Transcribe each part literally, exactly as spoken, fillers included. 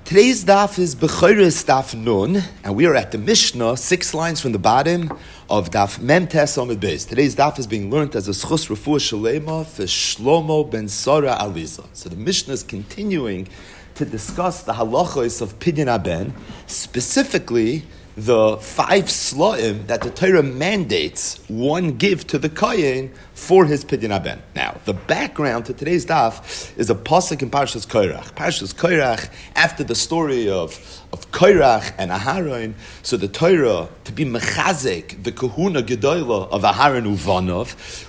Today's daf is Bechoros daf Nun, and we are at the Mishnah, six lines from the bottom of daf Mem Tes Amud Beis. Today's daf is being learned as a schus refuah shalema for Shlomo ben Sara Aliza. So the Mishnah is continuing to discuss the halachos of Pidyon Haben, specifically the five slaim that the Torah mandates one give to the Kohen for his Pidyon Haben. Now, the background to today's daf is a pasuk in Parshas Korach. Parshas Korach, after the story of, of Korach and Aharon, so the Torah, to be mechazek, the kahuna gedola of Aharon Uvanov,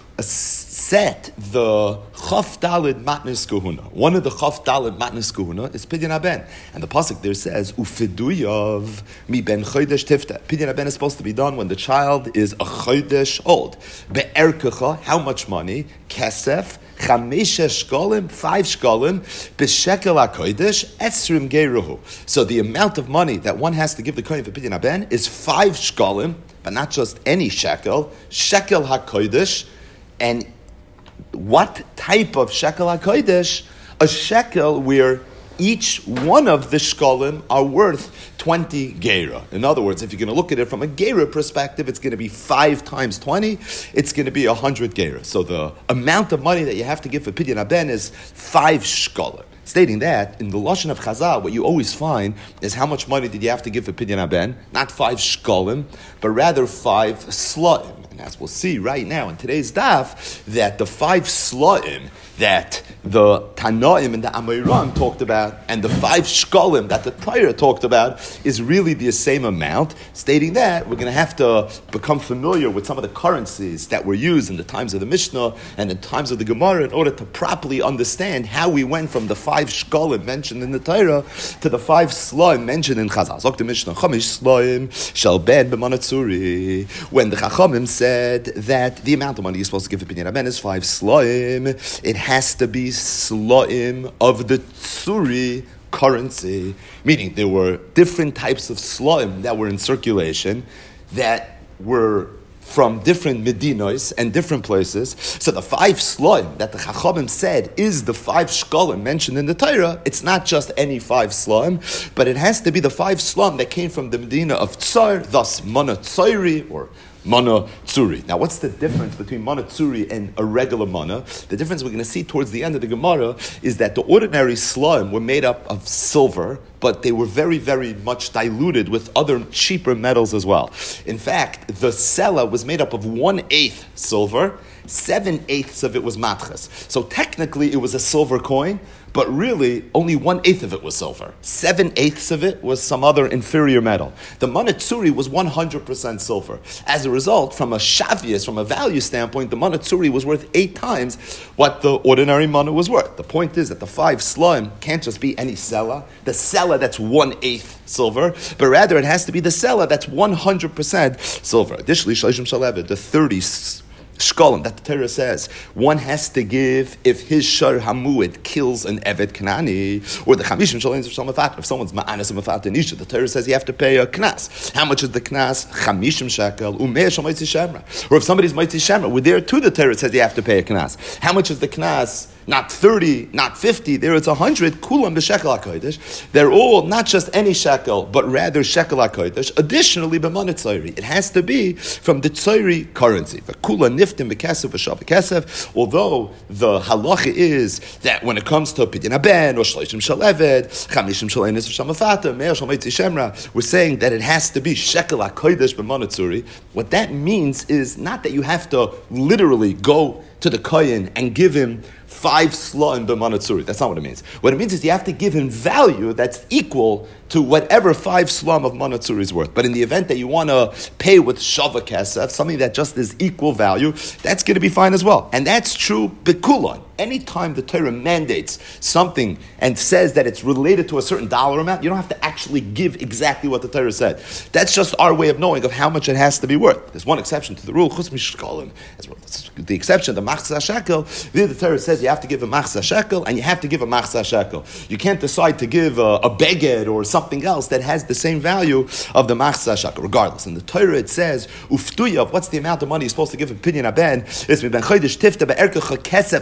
set the Chaf Dalid Matnas Kahuna. One of the Chaf Dalid Matnas Kahuna is Pidyon Haben. And the pasuk there says, Ufiduyav mi ben chodesh tifta. Pidyon Haben is supposed to be done when the child is a chodesh old. Be'erkecha, how much money? Kesef, Chamesha shkolim, five shkolim, b'shekel hakodesh, esrim geruhu. So the amount of money that one has to give the kohen for Pidyon Haben is five shkolim, but not just any shekel, shekel hakodesh. And what type of shekel hakodesh? A shekel where each one of the shkolim are worth twenty gera. In other words, if you're going to look at it from a gera perspective, it's going to be five times twenty. It's going to be a hundred gera. So the amount of money that you have to give for Pidyon Haben is five shkolim. Stating that, in the Lashon of Chazal, what you always find is how much money did you have to give for Pidyon Haben? Not five shkolim, but rather five slaim. And as we'll see right now in today's daf, that the five slaim that the Tanaim and the Amoram talked about, and the five shkolim that the Torah talked about, is really the same amount. Stating that, we're going to have to become familiar with some of the currencies that were used in the times of the Mishnah and the times of the Gemara in order to properly understand how we went from the five shkolim mentioned in the Torah to the five slaim mentioned in Chazal. Zok the Mishnah, Chamish slaim shall ben b'manatzuri. When the Chachamim said that the amount of money you're supposed to give for Pidyon Haben is five slaim, it has to be slaim of the tsuri currency, meaning there were different types of slaim that were in circulation that were from different medinos and different places. So the five slaim that the Chachamim said is the five shkolim mentioned in the Torah, it's not just any five slaim, but it has to be the five slaim that came from the Medina of Tsar, thus Mana Tzairi, or Mana Tsuri. Now, what's the difference between Mana Tsuri and a regular Mana? The difference we're going to see towards the end of the Gemara is that the ordinary slaim were made up of silver, but they were very, very much diluted with other cheaper metals as well. In fact, the sela was made up of one-eighth silver, seven-eighths of it was matches. So technically, it was a silver coin, but really, only one-eighth of it was silver. Seven-eighths of it was some other inferior metal. The Mana Tsuri was one hundred percent silver. As a result, from a shavius, from a value standpoint, the Mana Tsuri was worth eight times what the ordinary Mana was worth. The point is that the five slaim can't just be any sela. The sela that's one-eighth silver, but rather it has to be the sela that's one hundred percent silver. Additionally, Shalishim Shalevet, the thirty shkolim that the Torah says one has to give if his shar hamuid kills an evet kanani, or the chamishim shalains of shalmafat. If someone's ma'anas mafat in isha, the Torah says you have to pay a knas. How much is the knas? Chamishim shekel umei shamaytzi shemra. Or if somebody's maitzi shemra, we're there too. The Torah says you have to pay a knas. How much is the knas? Not thirty, not fifty, there it's one hundred, kulam b'shekel HaKodesh. They're all not just any shekel, but rather shekel HaKodesh. Additionally, b'mana tzayri. It has to be from the tzayri currency. V'kula niftim b'kesef v'shav b'kesef. Although the halacha is that when it comes to Pidyon Haben, or Shlishim Shaleved, Chamishim Shalenis v'shamafata, Me'er Shalmeitzi Shemra, we're saying that it has to be shekel HaKodesh b'mana tzayri. What that means is not that you have to literally go to the kohen and give him five slaim b'mana tsuri. That's not what it means. What it means is you have to give him value that's equal to whatever five slum of mana tsuri is worth. But in the event that you want to pay with shava kesef, something that just is equal value, that's going to be fine as well. And that's true bekulon. Anytime the Torah mandates something and says that it's related to a certain dollar amount, you don't have to actually give exactly what the Torah said. That's just our way of knowing of how much it has to be worth. There's one exception to the rule, chutz mishkolim. The exception, the machzah shekel. There the Torah says you have to give a machzah shekel and you have to give a machzah shekel. You can't decide to give a, a beged or something else that has the same value of the machzah shekel. Regardless, in the Torah it says uftuyav. What's the amount of money you're supposed to give a Pidyon Haben? It's ben chodesh tifta be'erkecha kesef chamesh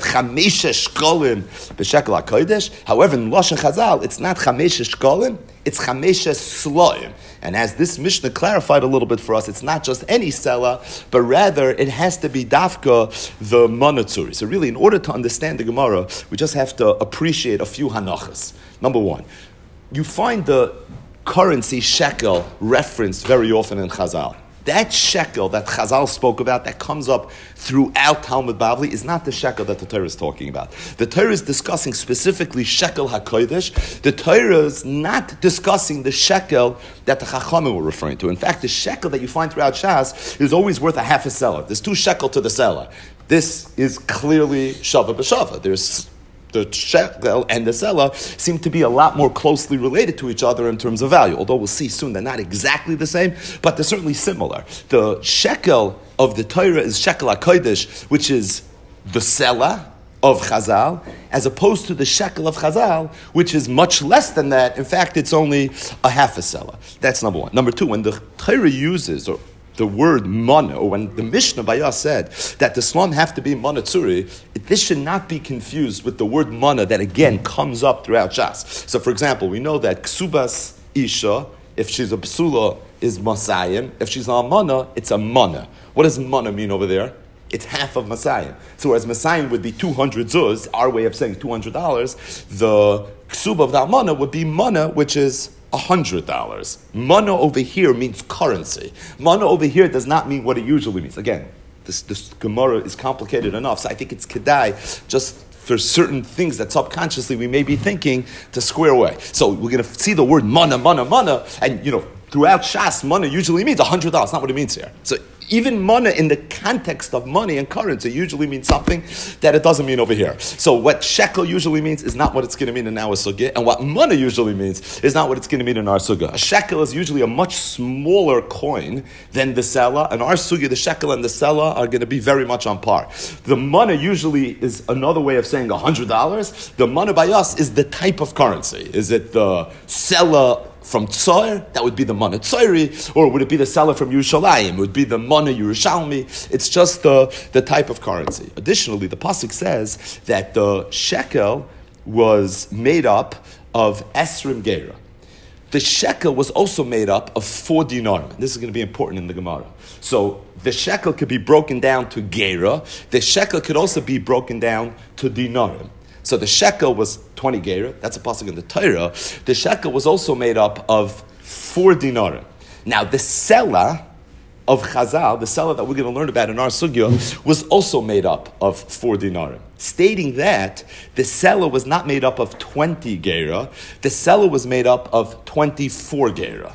chamesha shkolim b'shekel hakodesh. However, in Lashon Chazal, it's not chamesha shkolim, it's chamesha sloim. And as this Mishnah clarified a little bit for us, it's not just any sela, but rather it has to be dafka the monatzuri. So really, in order to understand the Gemara, we just have to appreciate a few hanachas. Number one, you find the currency shekel referenced very often in Chazal. That shekel that Chazal spoke about, that comes up throughout Talmud Bavli, is not the shekel that the Torah is talking about. The Torah is discussing specifically shekel HaKodesh. The Torah is not discussing the shekel that the Chachamim were referring to. In fact, the shekel that you find throughout Shas is always worth a half a seller. There's two shekel to the seller. This is clearly shava b'shava. There's the shekel and the selah seem to be a lot more closely related to each other in terms of value. Although we'll see soon they're not exactly the same, but they're certainly similar. The shekel of the Torah is shekel HaKodesh, which is the selah of Chazal, as opposed to the shekel of Chazal, which is much less than that. In fact, it's only a half a selah. That's number one. Number two, when the Torah uses, or the word mana, or when the Mishnah Bayah said that the slum have to be monatzuri, this should not be confused with the word mana that again comes up throughout Shas. So for example, we know that ksubas isha, if she's a psula, is masayim. If she's a mana, it's a mana. What does mana mean over there? It's half of masayim. So whereas masayim would be two hundred zuz, our way of saying two hundred dollars, the ksuba of that mana would be mana, which is one hundred dollars. Mana over here means currency. Mana over here does not mean what it usually means. Again, this, this Gemara is complicated enough, so I think it's kedai just for certain things that subconsciously we may be thinking to square away. So we're going to see the word mana, mana, mana, and you know, throughout Shas, mana usually means one hundred dollars. That's not what it means here. So even mana in the context of money and currency usually means something that it doesn't mean over here. So what shekel usually means is not what it's going to mean in our sugya, and what mana usually means is not what it's going to mean in our sugya. A shekel is usually a much smaller coin than the sela, and our sugya, the shekel and the sela, are going to be very much on par. The mana usually is another way of saying one hundred dollars. The mana by us is the type of currency. Is it the sela from Tzoyer? That would be the Mana Tzoyri. Or would it be the seller from Yerushalayim? It would be the Mana Yerushalmi. It's just the, the type of currency. Additionally, the Pasuk says that the shekel was made up of Esrim Gera. The shekel was also made up of four dinarim. This is going to be important in the Gemara. So the shekel could be broken down to Gera. The shekel could also be broken down to dinarim. So the shekel was twenty gera. That's a pasuk in the Torah. The shekel was also made up of four dinarim. Now the sela of Chazal, the sela that we're going to learn about in our sugya, was also made up of four dinarim, stating that the sela was not made up of twenty gera. The sela was made up of twenty-four gera.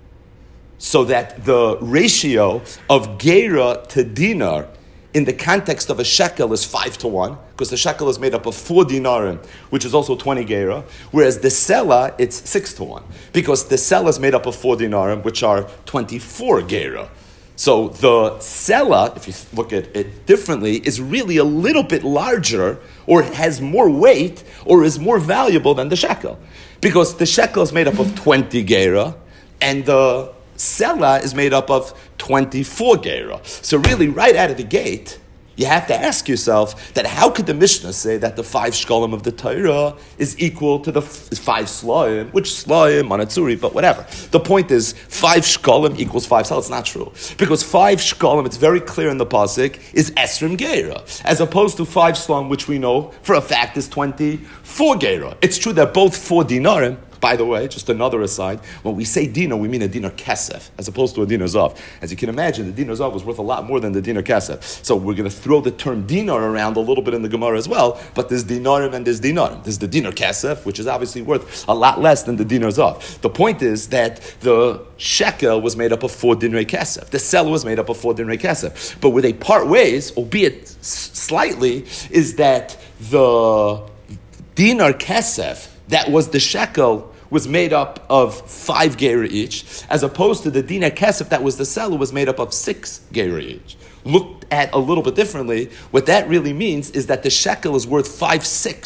So that the ratio of gera to dinar in the context of a shekel is five to one, because the shekel is made up of four dinarim, which is also twenty gera, whereas the sela, it's six to one, because the sela is made up of four dinarim, which are twenty-four gera. So the sela, if you look at it differently, is really a little bit larger, or has more weight, or is more valuable than the shekel. Because the shekel is made up of twenty gera, and the sela is made up of twenty-four gera. So really, right out of the gate, you have to ask yourself that how could the Mishnah say that the five shkolim of the Torah is equal to the f- five slaim, which slaim, manatzuri, but whatever. The point is, five shkolim equals five sel. It's not true. Because five shkolim, it's very clear in the pasuk, is esrim gera, as opposed to five slaim, which we know for a fact is twenty-four gera. It's true that both four dinarim, by the way, just another aside, when we say dinar, we mean a dinar kesef, as opposed to a dinar zav. As you can imagine, the dinar zav was worth a lot more than the dinar kesef. So we're going to throw the term dinar around a little bit in the Gemara as well, but there's dinarim and there's dinarim. There's the dinar kesef, which is obviously worth a lot less than the dinar zav. The point is that the shekel was made up of four dinar kesef. The sel was made up of four dinar kesef. But where they part ways, albeit slightly, is that the dinar kesef, that was the shekel, was made up of five gera each, as opposed to the dinar kesef that was the sela was made up of six gera each. Looked at a little bit differently, what that really means is that the shekel is worth five-sixths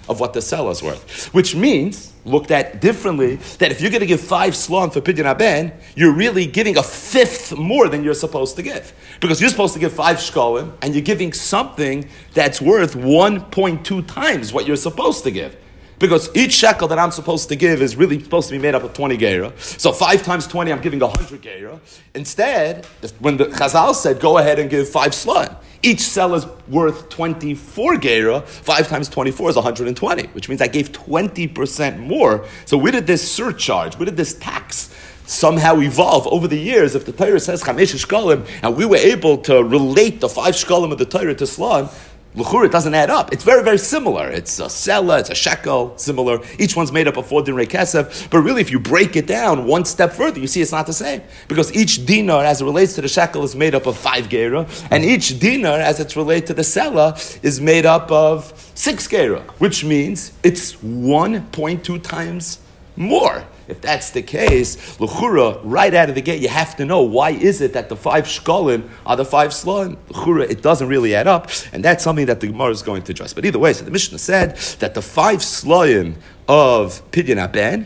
of what the seller is worth. Which means, looked at differently, that if you're going to give five slon for Pidyon Haben, you're really giving a fifth more than you're supposed to give. Because you're supposed to give five shkolim, and you're giving something that's worth one point two times what you're supposed to give. Because each shekel that I'm supposed to give is really supposed to be made up of twenty geira. So five times twenty, I'm giving one hundred geira. Instead, when the Chazal said, go ahead and give five slon, each cell is worth twenty-four geira. Five times twenty-four is one hundred twenty, which means I gave twenty percent more. So where did this surcharge, where did this tax somehow evolve over the years? If the Torah says chamesh shkolim, and we were able to relate the five shkolim of the Torah to slon, l'chur, it doesn't add up. It's very, very similar. It's a sela, it's a shekel, similar. Each one's made up of four dinrei kesef. But really, if you break it down one step further, you see it's not the same. Because each dinar, as it relates to the shekel, is made up of five geira. And each dinar, as it's related to the sela, is made up of six geira. Which means it's one point two times more. If that's the case, l'chura, right out of the gate, you have to know why is it that the five shkolim are the five slon. L'chura, it doesn't really add up, and that's something that the Gemara is going to address. But either way, so the Mishnah said that the five sloim of Pidyon Haben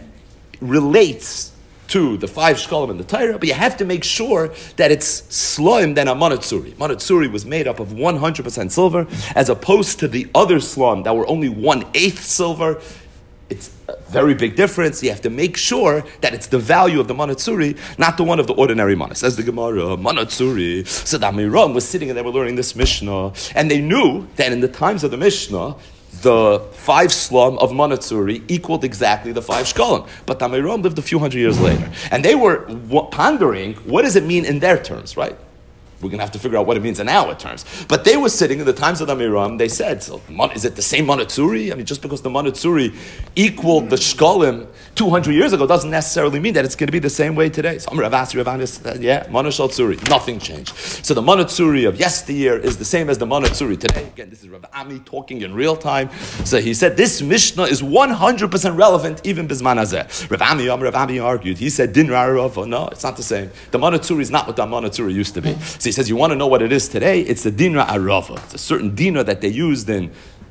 relates to the five shkolim in the Torah, but you have to make sure that it's sloim than a monotsuri. Monotsuri was made up of one hundred percent silver, as opposed to the other slon that were only one-eighth silver. It's a very big difference. You have to make sure that it's the value of the monotsuri, not the one of the ordinary mana. Says the Gemara, monotsuri. So the Amiram was sitting and they were learning this Mishnah, and they knew that in the times of the Mishnah, the five slum of monotsuri equaled exactly the five shkolim. But the Amiram lived a few hundred years later, and they were pondering, what does it mean in their terms, right? We're going to have to figure out what it means in our terms. But they were sitting in the times of the Amiram, they said, so is it the same monotsuri? I mean, just because the monotsuri equaled the shkolim two hundred years ago doesn't necessarily mean that it's going to be the same way today. So Rav Asi, Rav Ani said, yeah, monoshal tsuri, nothing changed. So the monotsuri of yesteryear is the same as the monotsuri today. Again, this is Rav Ami talking in real time. So he said, this Mishnah is one hundred percent relevant even bisman hazeh. Rav Ami, Rav Ami argued, he said, din ra'arava, no, it's not the same. The monotsuri is not what the monotsuri used to be. So he says, you want to know what it is today? It's the dinra arava. It's a certain dinner that they used in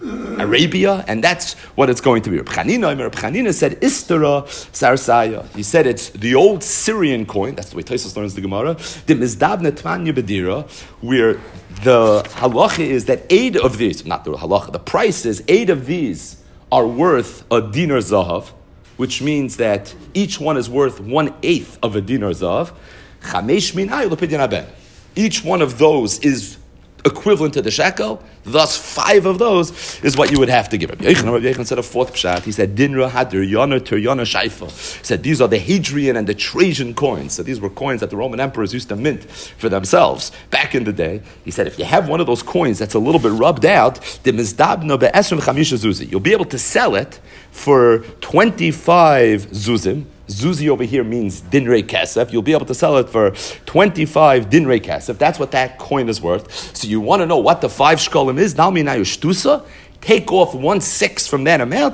Arabia, and that's what it's going to be. Reb Chanina, Reb Chanina said, Istara Sarsaya. He said it's the old Syrian coin, that's the way Taisus learns the Gemara, the Mizdav Netmanya Bedira, where the halacha is that eight of these, not the halacha, the price is eight of these are worth a dinar zahav, which means that each one is worth one-eighth of a dinar zahav. Chamesh minay l'pidyon haben. Each one of those is equivalent to the shekel, thus five of those is what you would have to give him. Rabbi Yechon said a fourth pshat. He said, Dinra hadir yana ter yana shaifa. He said, these are the Hadrian and the Trajan coins. So these were coins that the Roman emperors used to mint for themselves back in the day. He said, if you have one of those coins that's a little bit rubbed out, the mizdabna be'esrim chamisha zuzi. You'll be able to sell it for twenty-five zuzim. Zuzi over here means dinrei kesef. You'll be able to sell it for twenty-five dinrei kesef. That's what that coin is worth. So you want to know what the five shkolim is? Nalmi nayushtusa. Take off one sixth from that amount.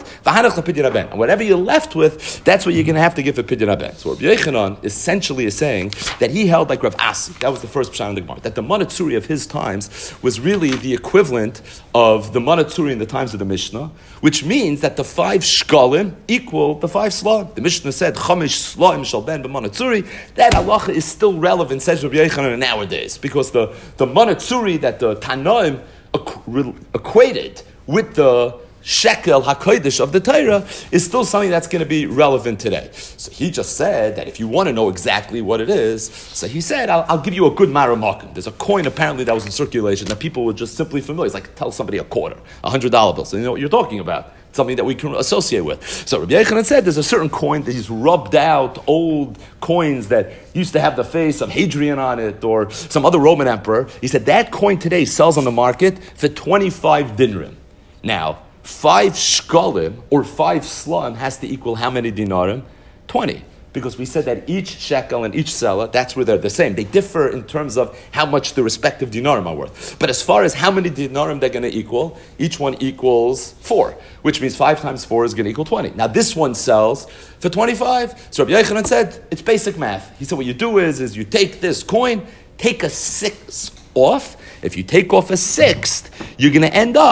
And whatever you're left with, that's what you're going to have to give for Pidyon Haben. So Rabbi Yechanan essentially is saying that he held like Rav Asi. That was the first pshat in the Gemara. That the monotsuri of his times was really the equivalent of the monotsuri in the times of the Mishnah, which means that the five shkolim equal the five sla'im. The Mishnah said, Chamish sla'im shall ben b'monotsuri. That halacha is still relevant, says Rabbi Yechanan, nowadays, because the, the monotsuri that the Tanoim equ- equated with the shekel hakodesh of the Torah is still something that's going to be relevant today. So he just said that if you want to know exactly what it is, so he said, I'll, I'll give you a good maramakim. There's a coin apparently that was in circulation that people were just simply familiar. It's like tell somebody a quarter, a hundred dollar bill, so you know what you're talking about. Something that we can associate with. So Rabbi Yechanan said there's a certain coin, these rubbed out old coins that used to have the face of Hadrian on it or some other Roman emperor. He said that coin today sells on the market for twenty-five dinrim. Now, five shkolim or five sla'im has to equal how many dinarim? twenty. Because we said that each shekel and each selah, that's where they're the same. They differ in terms of how much the respective dinarim are worth. But as far as how many dinarim they're going to equal, each one equals four, which means five times four is going to equal twenty. Now this one sells for twenty-five. So Rabbi Yechanan said, it's basic math. He said what you do is, is you take this coin, take a sixth off. If you take off a sixth, you're going to end up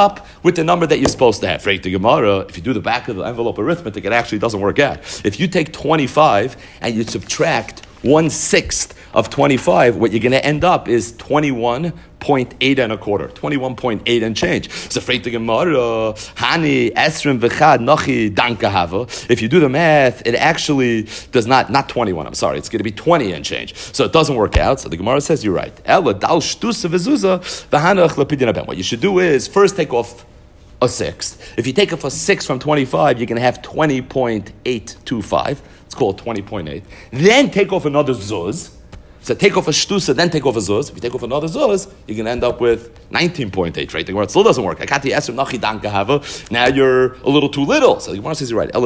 with the number that you're supposed to have. For the Gemara, if you do the back of the envelope arithmetic, it actually doesn't work out. If you take twenty-five and you subtract one-sixth of twenty-five, what you're going to end up is twenty-one point eight and a quarter, twenty-one point eight and change. So freit the Gemara, Hani Esrim v'chad Nachi Danka Hava. If you do the math, it actually does not, not twenty-one, I'm sorry, it's going to be twenty and change. So it doesn't work out. So the Gemara says, you're right. Ela dal shtusa v'zuza v'hanach lepidin aben. What you should do is first take off a sixth. If you take off a six from twenty-five, you're going to have twenty point eight two five. It's called twenty point eight. Then take off another zuz. So take off a shtusa, then take off a zuz. If you take off another zuz, you're going to end up with nineteen point eight, right? The Gemara still doesn't work. Now you're a little too little. So the Gemara says you're right.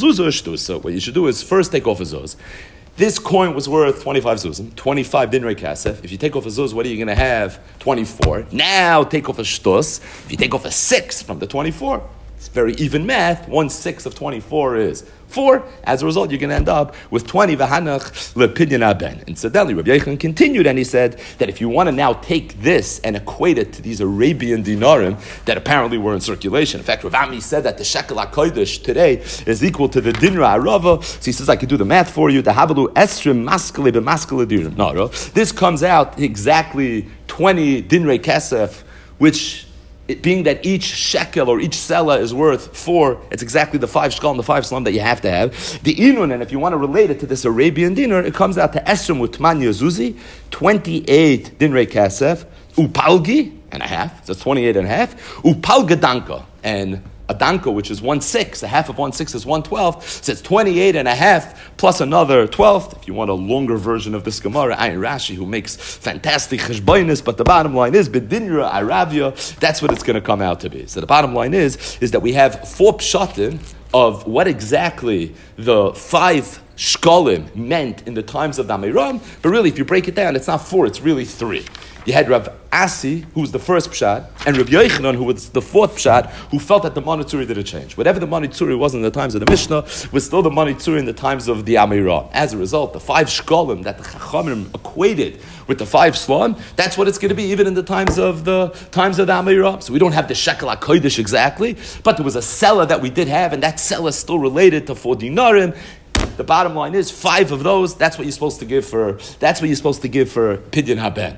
So what you should do is first take off a zuz. This coin was worth twenty-five zuzim, twenty-five dinrei kasef. If you take off a zuz, what are you going to have? twenty-four. Now take off a shtus. If you take off a six from the twenty-four, it's very even math. One sixth of twenty-four is four. As a result, you're going to end up with twenty v'hanach lepidyon aben. Incidentally, Rabbi Yochanan continued and he said that if you want to now take this and equate it to these Arabian dinarim that apparently were in circulation. In fact, Rav Ami said that the shekel HaKodesh today is equal to the dinra arava. So he says, I could do the math for you. The havalu esrim maskele b'maskele dirim. No, this comes out exactly twenty dinrei kesef, which, it being that each shekel or each selah is worth four, it's exactly the five shekal and the five salam that you have to have. The inun, and if you want to relate it to this Arabian dinar, it comes out to esrim utman yazuzi, twenty-eight dinrei kasef, upalgi, and a half, so that's twenty-eight and a half, upalga danka, and a danka, which is one six, a half of one six is one twelfth, so it's twenty-eight and a half plus another twelfth. If you want a longer version of this Gemara, Ayin Rashi, who makes fantastic cheshbonis, but the bottom line is, bedinra aravia, that's what it's going to come out to be. So the bottom line is, is that we have four pshatim of what exactly the five shkolim meant in the times of the Amiram, but really, if you break it down, it's not four, it's really three. You had Rav Asi, who was the first pshat, and Rav Yochanan, who was the fourth pshat, who felt that the Manitzuri didn't change. Whatever the Manitzuri was in the times of the Mishnah was still the Manitzuri in the times of the Amirah. As a result, the five shkolim that the Chachamim equated with the five slon, that's what it's going to be even in the times of the times of the Amirah. So we don't have the shekel HaKodesh exactly, but there was a selah that we did have, and that selah is still related to four dinarim. The bottom line is, five of those, that's what you're supposed to give for, that's what you're supposed to give for Pidyon Haben.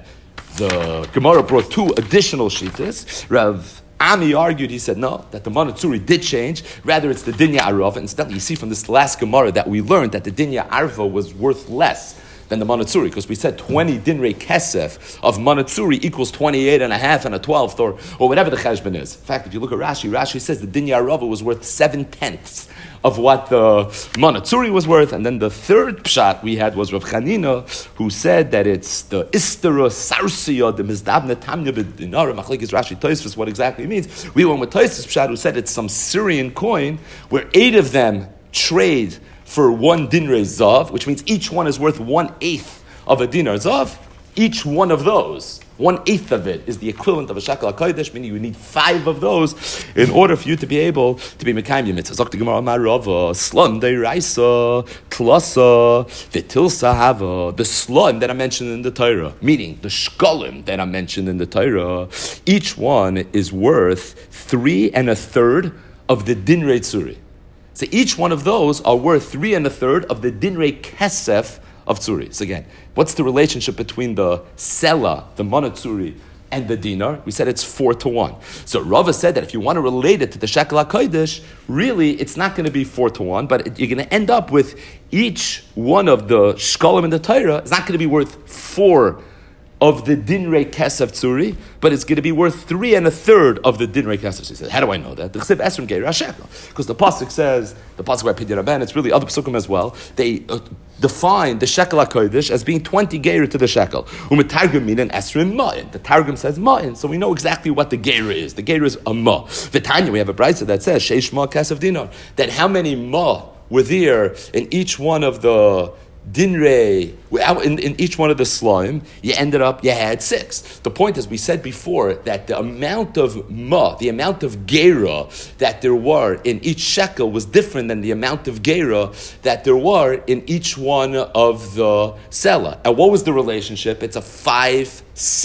The Gemara brought two additional shittas. Rav Ami argued, he said, no, that the Manitzuri did change. Rather, it's the Dinya Arava. Instead, you see from this last Gemara that we learned that the Dinya Arava was worth less than the Manitzuri, because we said twenty dinrei kesef of Manitzuri equals twenty-eight and a half and a twelfth, or, or whatever the cheshbon is. In fact, if you look at Rashi, Rashi says the Dinya Arava was worth seven-tenths of what the Manitzuri was worth. And then the third pshat we had was Rav Chanina, who said that it's the Istara Sarsiya, the Mizdabna Tamya B'Dinar, Machlekes Rashi Tosfos, what exactly it means. We went with Tosfos pshat, who said it's some Syrian coin where eight of them trade for one dinrei zav, which means each one is worth one-eighth of a dinar zav. Each one of those, one-eighth of it, is the equivalent of a shekel HaKodesh, meaning you need five of those in order for you to be able to be mekayim your mitzvah. Zok the Gemara Marava, slon deiraisa, tlasa, v'tilsa hava. The slon that I mentioned in the Torah, meaning the shkolim that I mentioned in the Torah, each one is worth three and a third of the dinrei tzuri. So each one of those are worth three and a third of the dinrei kesef of tzuri. So again, what's the relationship between the sela, the monatzuri, and the dinar? We said it's four to one. So Rava said that if you want to relate it to the shekel HaKodesh, really it's not going to be four to one, but it, you're going to end up with each one of the shkolim in the Torah is not going to be worth four of the dinrei kesef tzuri, but it's going to be worth three and a third of the dinrei kesef. So he said, how do I know that? The chsiv esrim geir shekel, because the pasuk says, the pasuk by Pidyon Haben, it's really other pasukim as well. They uh, define the shekel HaKodesh as being twenty geir to the shekel. Umetargum min and esrim ma'in. The targum says ma'in, so we know exactly what the geir is. The geir is a ma. V'tanya, we have a brayso that says sheish ma kesef dinar. That how many ma were there in each one of the dinrei, in, in each one of the slime, you ended up, you had six. The point is, we said before that the amount of ma, the amount of gera that there were in each shekel was different than the amount of gera that there were in each one of the sela. And what was the relationship? It's a five-sixth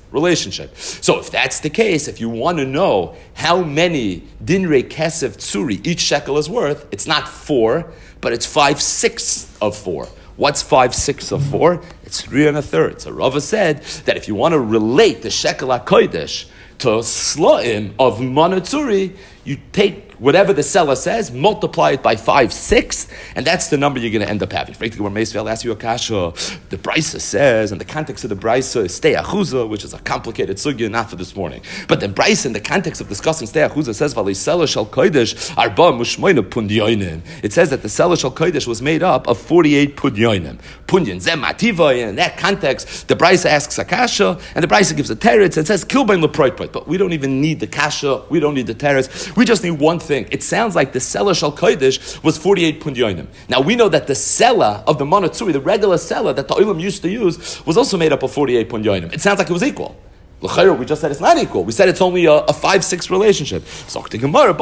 relationship. So if that's the case, if you want to know how many dinrei kesef tsuri each shekel is worth, it's not four, but it's five-sixths of four. What's five-sixths of four? It's three and a third. So Rava said that if you want to relate the shekel HaKodesh to sla'im of Manatsuri, you take whatever the seller says, multiply it by five sixths, and that's the number you're going to end up having. I'll ask you a kasha. The Brisa says, and the context of the Brisa is stei achuza, which is a complicated sugya, not for this morning. But the Brisa, in the context of discussing stei achuza, says, "V'alei seller shel kodesh arba mushmoina pundyonim." It says that the seller shel kodesh was made up of forty-eight pundyonim. Pundyon zem mativa. In that context, the Brisa asks a kasha, and the Brisa gives a teretz and says, "Kilbain leproitpoit." But we don't even need the kasha. We don't need the teretz. We just need one thing. It sounds like the seller shel kodesh was forty-eight pundyonim. Now we know that the seller of the Manatsuri, the regular seller that the Olam used to use, was also made up of forty-eight pundyonim. It sounds like it was equal. L'chayr, we just said it's not equal. We said it's only a, a five-six relationship. So it's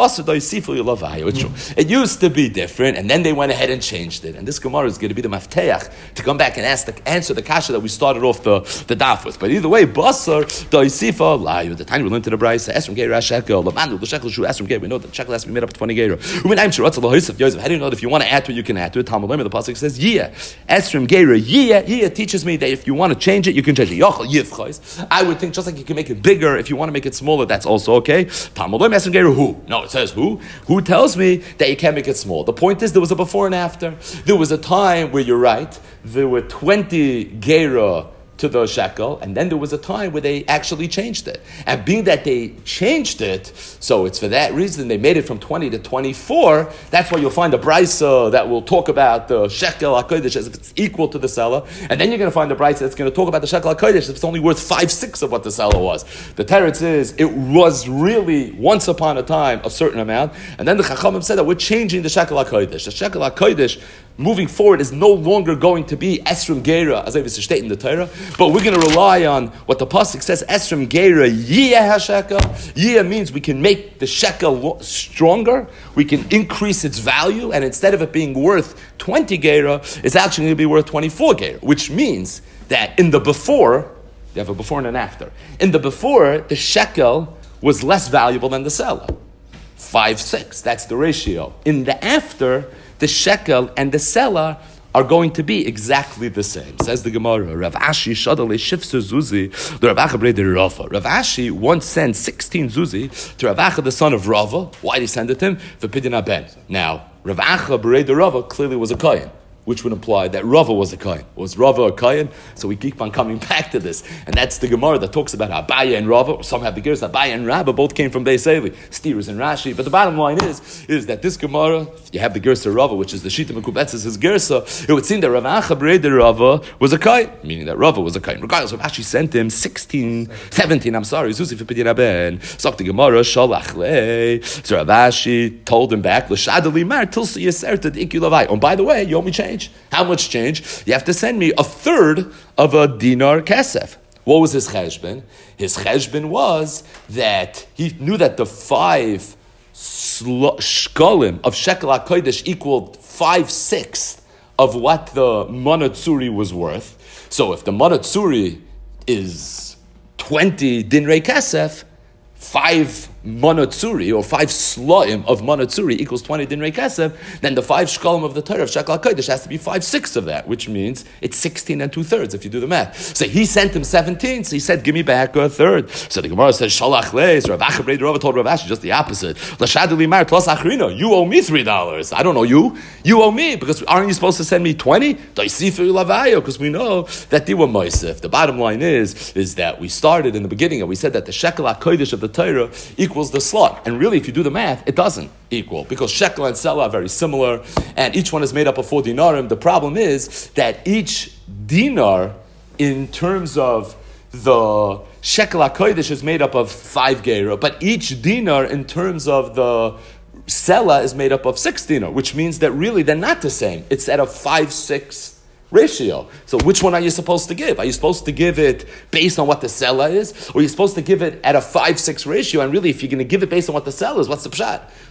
true. It used to be different, and then they went ahead and changed it. And this Gemara is going to be the mafteach to come back and ask the, answer the kasha that we started off the, the daf with. But either way, basar da'isifa layu. The time we learned to the brayse, esrim geira shekel, lamandu l'shekel shu esrim geira. We know that the shekel has to be made up of twenty geira. U'minayim shiratza l'hoisef yosef. How do you know that if you want to add to it, you can add to it? Talmud Lema, the pasuk says yiyah. Esrim geira yiyah. Yiyah teaches me that if you want to change it, you can change it. Yochel yivchos. I would think just like you can make it bigger, if you want to make it smaller, that's also okay. Talmud Lema esrim geira who? No, it says who? Who tells me that you can't make it small? The point is there was a before and after. There was a time where you're right. There were twenty geira to the shekel, and then there was a time where they actually changed it. And being that they changed it, so it's for that reason they made it from twenty to twenty-four. That's why you'll find a brisa that will talk about the shekel hakodesh as if it's equal to the seller, and then you're going to find a brisa that's going to talk about the shekel hakodesh as if it's only worth five sixths of what the seller was. The teretz is it was really once upon a time a certain amount, and then the chachamim said that we're changing the shekel hakodesh. The shekel hakodesh moving forward is no longer going to be esrim geira as I was stated in the Torah. But we're going to rely on what the pasuk says, Esrim Geira Yiyah HaShekel. Yiyah means we can make the shekel stronger, we can increase its value, and instead of it being worth twenty Geira, it's actually going to be worth twenty-four Geira, which means that in the before, you have a before and an after. In the before, the shekel was less valuable than the seller. Five, six, that's the ratio. In the after, the shekel and the seller are going to be exactly the same. Says the Gemara, Rav Ashi shadale shifsa zuzi, the Rav Acha breder Rava. Rav Ashi once sent sixteen zuzi to Rav Acha, the son of Rava. Why did he send it to him? For Pidyon Ben. Now, Rav Acha breder Rava clearly was a kohen, which would imply that Rava was a kohen. Was Rava a kohen? So we keep on coming back to this. And that's the Gemara that talks about Abaya and Rava. Some have the Gears, Abaya and Rabba both came from Beis Eli. Steers and Rashi. But the bottom line is, is that this Gemara, you have the Gersa Rava, which is the Shita Mekubetzes, his Gersa, it would seem that Rav Acha breder Rava was a kohen, meaning that Rava was a kohen. Regardless, Rav Ashi sent him sixteen, seventeen, I'm sorry, Zuzi for Pidyon Ben. Sok the Gemara, Shalach le. So Rav Ashi told him back, L'shadali mar, tilsi yeserta d'iki lavai. Oh, by the way, you owe me change. How much change? You have to send me a third of a dinar kesef. What was his cheshbon? His cheshbon was that he knew that the five shkolim of shekel hakodesh equaled five sixths of what the manatsuri was worth. So if the manatsuri is twenty dinrei kesef, five manatsuri or five slaim of manatsuri equals twenty dinrei kesef, then the five shkolim of the Torah of shekel hakodesh has to be five sixths of that, which means it's sixteen and two thirds if you do the math. So he sent him seventeen, so he said, "Give me back a third." So the Gemara says, "Shalach leis." Rav Acha breder Rava told Rav Ashi just the opposite. L'shaduli mar plus achrina. You owe me three dollars. I don't know you. You owe me because aren't you supposed to send me twenty? Daisifu lavayo, because we know that they were moisef. The bottom line is is that we started in the beginning and we said that the shekel hakodesh of the Torah equals the slot. And really, if you do the math, it doesn't equal because shekel and selah are very similar, and each one is made up of four dinarim. The problem is that each dinar, in terms of the shekel hakodesh, is made up of five geira, but each dinar, in terms of the selah, is made up of six dinar, which means that really they're not the same. It's at a five six ratio. So which one are you supposed to give? Are you supposed to give it based on what the seller is? Or are you supposed to give it at a five six ratio? And really, if you're going to give it based on what the seller is, what's the pshat?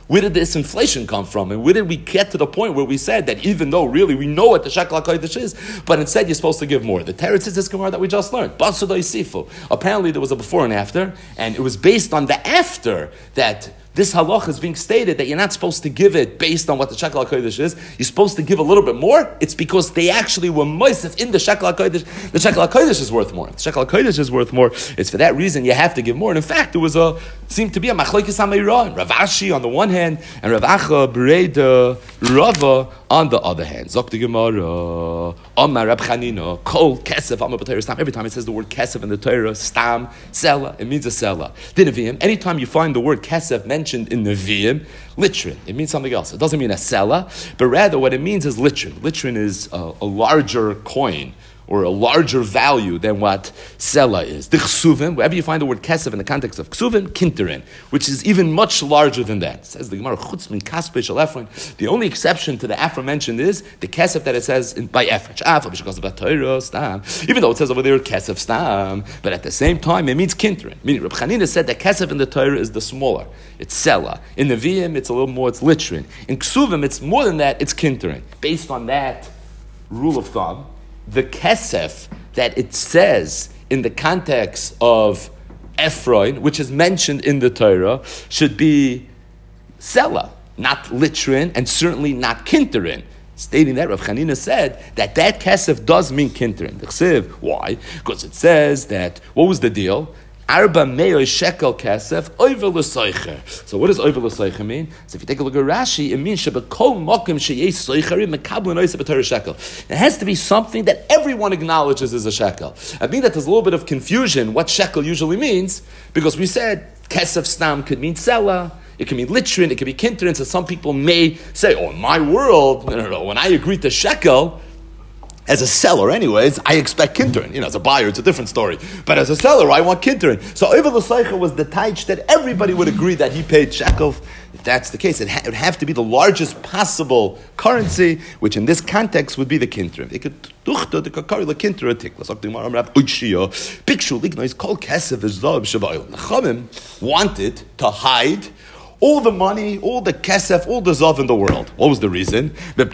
Where did this inflation come from? And where did we get to the point where we said that even though really we know what the shekel HaKodesh is, but instead you're supposed to give more? The teretz is this Gemara that we just learned. Apparently there was a before and after, and it was based on the after that this halach is being stated that you're not supposed to give it based on what the shekel HaKodesh is. You're supposed to give a little bit more. It's because they actually were moisef in the shekel HaKodesh. The shekel HaKodesh is worth more. If the shekel HaKodesh is worth more, it's for that reason you have to give more. And in fact, there was a, it seemed to be a machlokes hameirah. Rav Ashi on the one hand, and Rav Acha Bereda Rava on the other hand. Zok the Gemara, Amar Rab Chanina, Kol Kesef Amar B'Torah Stam. Every time it says the word Kesef in the Torah, Stam, Sela, it means a Sela. Dinavim, anytime you find the word Kesef mentioned in Nevi'im, litrin, it means something else. It doesn't mean a Sela, but rather what it means is litrin. Litrin is a, a larger coin, or a larger value than what Sela is. The Ksuvim, wherever you find the word Kesef in the context of Ksuvim, Kinterin, which is even much larger than that. It says the Gemara, Chutz min Kaspei shel Ephron. The only exception to the aforementioned is the Kesef that it says in, by Ephron. Even though it says over there Kesef Stam, but at the same time it means Kinterin. Meaning Reb Chanina said that Kesef in the Torah is the smaller. It's Sela. In the Nevi'im, it's a little more, it's Litrin. In Ksuvim, it's more than that, it's Kinterin. Based on that rule of thumb, the kesef that it says in the context of Ephron, which is mentioned in the Torah, should be Sela, not Litrin, and certainly not Kinterin. Stating that, Rav Chanina said that that kesef does mean Kinterin. Why? Because it says that, what was the deal? Arba meo shekel kesef over l'soicher. So what does over l'soicher mean? So if you take a look at Rashi, it means shebekol mokim sheyesh soicherim mekablu noise b'torah shekel. It has to be something that everyone acknowledges is a shekel. I mean that there's a little bit of confusion what shekel usually means, because we said kesef stam could mean sela, it can mean litrin, it can be kinterin. So some people may say, oh, in my world, no, no, no, when I agree to shekel, as a seller, anyways, I expect kinterin. You know, as a buyer, it's a different story. But as a seller, I want kinterin. So Oivel L'Seicha was the taich that everybody would agree that he paid shekel. If that's the case, it, ha- it would have to be the largest possible currency, which in this context would be the kinterin. It could duchta the kakari the kinterin tiklas. Pikshu lignois kol kesef v'zav shabayil. The Chachamim wanted to hide all the money, all the kesef, all the zav in the world. What was the reason?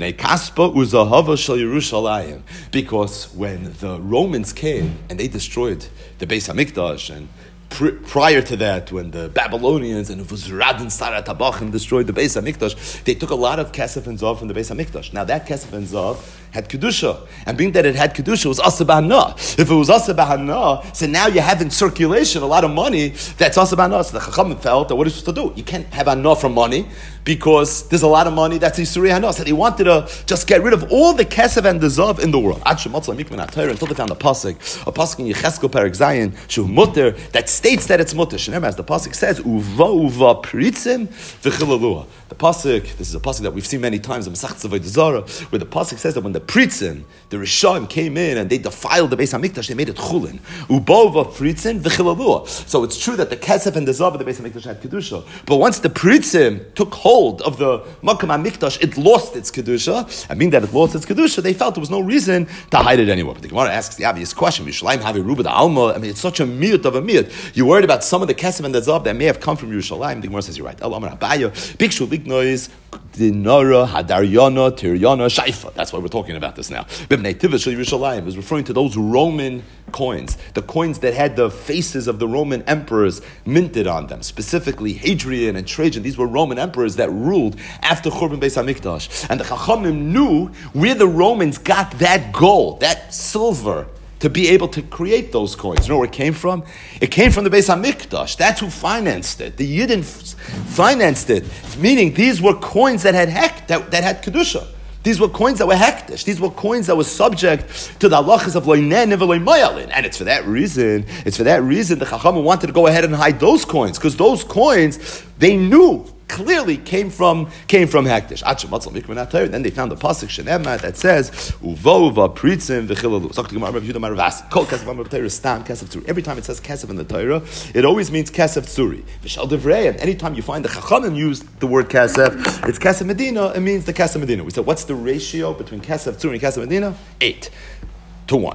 Because when the Romans came and they destroyed the Beis HaMikdash, and pr- prior to that, when the Babylonians and it was Radin Sarat Tabachim destroyed the Beis HaMikdash, they took a lot of kesef and zav from the Beis HaMikdash. Now that kesef and zav had Kedusha. And being that it had Kedusha, it was Asa B'Hana. If it was Asa B'Hana, so now you have in circulation a lot of money that's Asa B'Hana. So the Chachamim felt that what are you supposed to do? You can't have Hana from money because there's a lot of money that's Yisuri Hana. So they wanted to just get rid of all the Kesef and the Zav in the world. Until they found a Pasuk, a Pasuk in Yecheskel Perek Zayin, Shu Mutter, that states that it's Mutter. Shneim, as the Pasuk says, Uva Uva Pritzim V'chilalua. The Pasuk, this is a Pasuk that we've seen many times in Masechet Avodah Zarah, where the Pasuk says that when the Pritzim, the Rishon came in and they defiled the Beis HaMikdash, they made it Chulin. Ubova Pritzim V'chilalua. So it's true that the Kesef and the Zav of the Beis HaMikdash had Kedusha. But once the Pritzim took hold of the Makam HaMikdash, it lost its Kedusha. I mean that it lost its Kedusha, they felt there was no reason to hide it anymore. But the Gemara asks the obvious question, Yerushalayim have a Ruba the Alma. I mean, it's such a miut of a miut. You're worried about some of the Kesef and the Zav that may have come from Yerushalayim. The Gemara says, you're right. El Amar Abaya, Bikshu Lignois, Dinara, Hadaryana, Tiryana, Shaifa. That's why we're talking about this now. Bibnei Tivus Shel Yerushalayim is referring to those Roman coins, the coins that had the faces of the Roman emperors minted on them, specifically Hadrian and Trajan. These were Roman emperors that ruled after Churban Beis HaMikdash. And the Chachamim knew where the Romans got that gold, that silver, to be able to create those coins. You know where it came from? It came from the Beis HaMikdash. That's who financed it. The Yidden f- financed it. Meaning these were coins that had hek, that, that had Kedusha. These were coins that were hektish. These were coins that were subject to the halachas of loinen and loimayalin. And it's for that reason, it's for that reason the Chachamim wanted to go ahead and hide those coins. Because those coins, they knew, clearly came from came from Hektish. Then they found the pasuk Shenema that says Uvova Pritzim V'chilalu. Every time it says Kesef in the Torah, it always means Kesef Tzuri. V'shal Devrei. And anytime you find the Chachamim use the word Kesef, it's Kesef Medina. It means the Kesef Medina. We said, what's the ratio between Kesef Tzuri and Kesef Medina? Eight to one.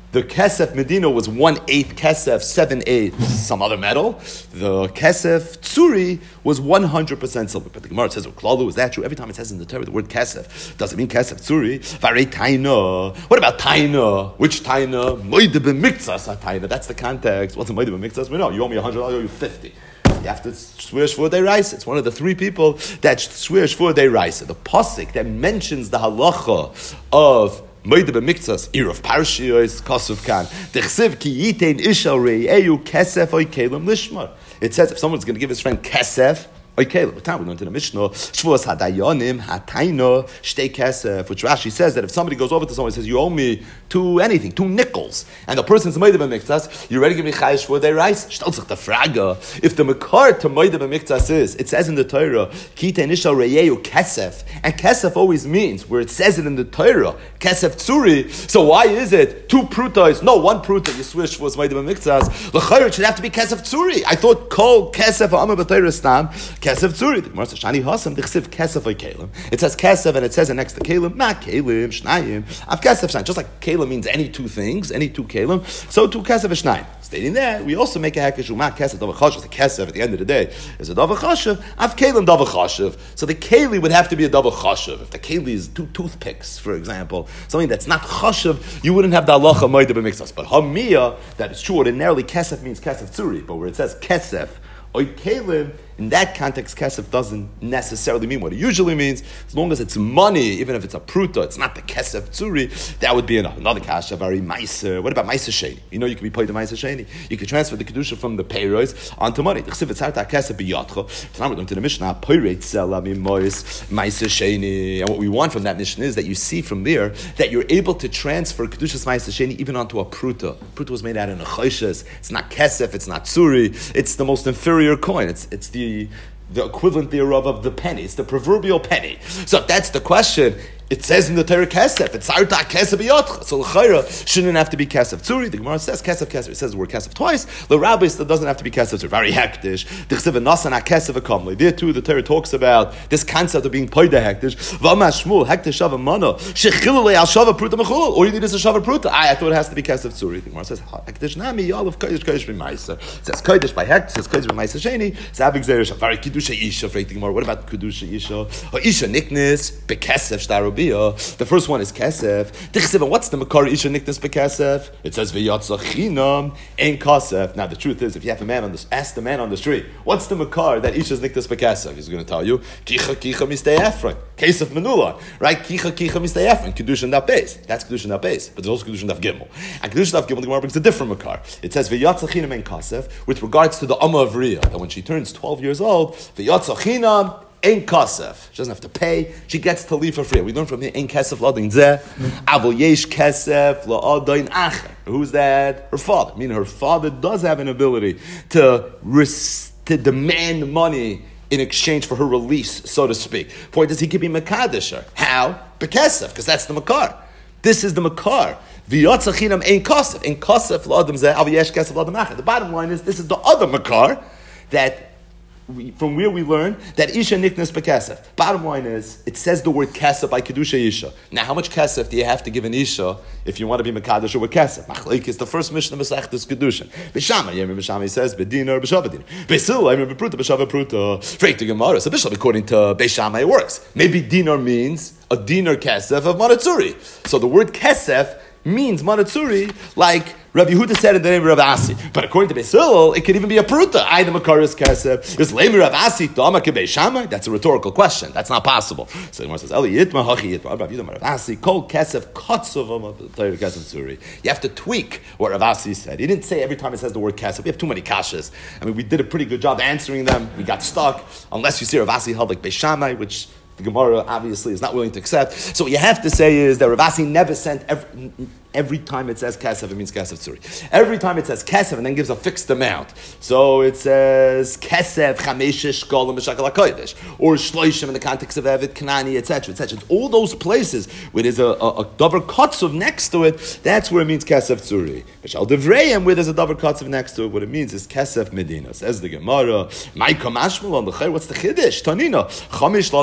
The Kesef Medina was one-eighth Kesef, seven-eighths some other metal. The Kesef Tsuri was one hundred percent silver. But the Gemara says, Klalu, is that true? Every time it says in the Torah the word Kesef, does it mean Kesef Tsuri? Varei Taina. What about Taina? Which Taina? Moide b'miktzas Taina. That's the context. What's a Moide b'miktzas? We know, you owe me one hundred, I owe you fifty. You have to swear Shvur Deiraisa. It's one of the three people that swear Shvur Deiraisa. The pasuk that mentions the halacha of Moide b'miktzas, ir of Parshiyos, Kasuv Kan. Dechsiv ki yitein isha re'eyu kesef oy kelim lishmar. It says if someone's going to give his friend kesef, oy kelim. But time we learned in the Mishnah, Shvuas hadayonim hataino shtei kesef, which Rashi says that if somebody goes over to someone and says, you owe me two anything, two nickels, and the person's Moide b'miktzas, you ready to give me chayish for their rice? Shtel sich the fraga. If the makar to Moide b'miktzas is, it says in the Torah, ki te'nishal reyeyu kesef, and kesef always means, where it says it in the Torah, kesef tsuri, so why is it two prutas, no, one pruta, you swish was Moide b'miktzas, l'chayr, it should have to be kesef tsuri. I thought kol kesef ha'amah b'Torah stam, kesef tsuri. The Gemara says, shani hasam, dichsiv kesef oy kelim. It says kesef, and it says it next to kelim, ma kelim, shnayim, av kesef shnayim, just like kelim means any two things, any two kelim, so two kesef shnayim. Stating that, we also make a hekesh uma kesef dava chashav. The kesef at the end of the day is a dava chashav. Av kelim dava chashav. So the keli would have to be a dava chashav. If the keli is two toothpicks, for example, something that's not chashav, you wouldn't have the halacha moide b'miktzas. But hamiyah, that is true. Ordinarily, kesef means kesef tzuri, but where it says kesef oy kelim, in that context, kesef doesn't necessarily mean what it usually means. As long as it's money, even if it's a pruta, it's not the kesef tzuri, that would be enough. Another kasha, very meiser. What about meiser sheni? You know you can be paid the meiser sheni. You can transfer the kedusha from the payros onto money. The chesif etzarta kesef biyatcha. Now we're going to the Mishnah, payret sela mimois meiser sheni. And what we want from that Mishnah is that you see from there that you're able to transfer kedushas meiser sheni even onto a pruta. Pruta was made out of nechoshes. It's not kesef. It's not tzuri. It's the most inferior coin. It's it's the the equivalent thereof of the penny. It's the proverbial penny. So if that's the question, it says in the Torah kesef. It's sarta kesef biyotcha. So l'chayra shouldn't have to be kesef tzuri. The Gemara says kesef kesef. It says the word kesef twice. The rabbi still doesn't have to be kesef tzuri. Very hektish. Dichsev nasan kesef akamli. There too, the Torah talks about this concept of being paid hektish. V'amash shmul hektish shava mana shechilulei al shava pruta mechulul. All you need is a shava pruta. I, I thought it has to be kesef tzuri. The Gemara says hektish nami yalav kodesh kodesh b'maisa. It says kodesh by hektish. It says kodesh b'maisa sheni. It's avik zerish. Very kedusha isha. For the Gemara, what about kedusha isha? Or isha niknis bekesef shtaru. The first one is kesef. What's the makar isha niknas bekesef? It says v'yatza chinam ein kasef. Now the truth is, if you have a man on this, ask the man on the street, what's the makar that isha's niknas bekesef? He's going to tell you kicha kicha mistei efron, case of menula, right? Kicha kicha mistei efron, kedusha daf beis. That's kedusha daf beis, but there's also kedusha daf gimel. And kedusha daf gimel, the Gemara brings a different makar. It says v'yatza chinam ein kasef with regards to the amma of Riyah, that when she turns twelve years old, v'yatza chinam ein kasef. She doesn't have to pay. She gets to leave for free. We learn from here, ein kasef la'adin zeh, avol yesh kasef la'adin acher. Who's that? Her father. Meaning her father does have an ability to, res- to demand money in exchange for her release, so to speak. Point is, he could be mekadesher. How? Bekesef, because that's the makar. This is the makar. V'yatza chinam ein kasef. Ein kasef la'adin zeh, avol yesh kasef la'adin acher. The bottom line is, this is the other makar that We, from where we learn that isha niknas bekesef. Bottom line is, it says the word kesef by kedusha isha. Now, how much kesef do you have to give an isha if you want to be mekadosh with kesef? Machleik is the first mishnah mesechtes kedusha. B'shama, Yemir B'shama says b'dinar b'shava dinar. B'sil, Yemir b'pruta b'shava pruta. Freit the Gemara. So bishlam, according to B'shama, it works. Maybe dinar means a dinar kesef of manatzuri. So the word kesef means manatzuri, like Rabbi Yehuda said in the name of Rav Asi. But according to Beisil, it could even be a pruta. I the makaris kasef. Is lemi Rav Asi dama ke Beishamai? That's a rhetorical question. That's not possible. So the Gemara says, Eli yitma hachi yitma. Rav Yehuda Rav Asi kol kasef katzov kasef tzuri. You have to tweak what Rav Asi said. He didn't say every time it says the word kasef. We have too many kashas. I mean, we did a pretty good job answering them. We got stuck. Unless you see Rav Asi held like Beishamai, which the Gemara obviously is not willing to accept. So what you have to say is that Rav Asi never sent every, every time it says kesef, it means kesef tzuri. Every time it says kesef and then gives a fixed amount. So it says kesef chameshish shkolim b'shakal hakodesh, or shloishim in the context of Evid Kanani, et cetera, et cetera. All those places where there's a, a, a davar kotzuv next to it, that's where it means kesef tzuri. B'shal devreim, where there's a davar kotzuv next to it, what it means is kesef medina. Says the Gemara, Maika mashmal on the chay. What's the chiddush? Tanina chamish lan shabeh.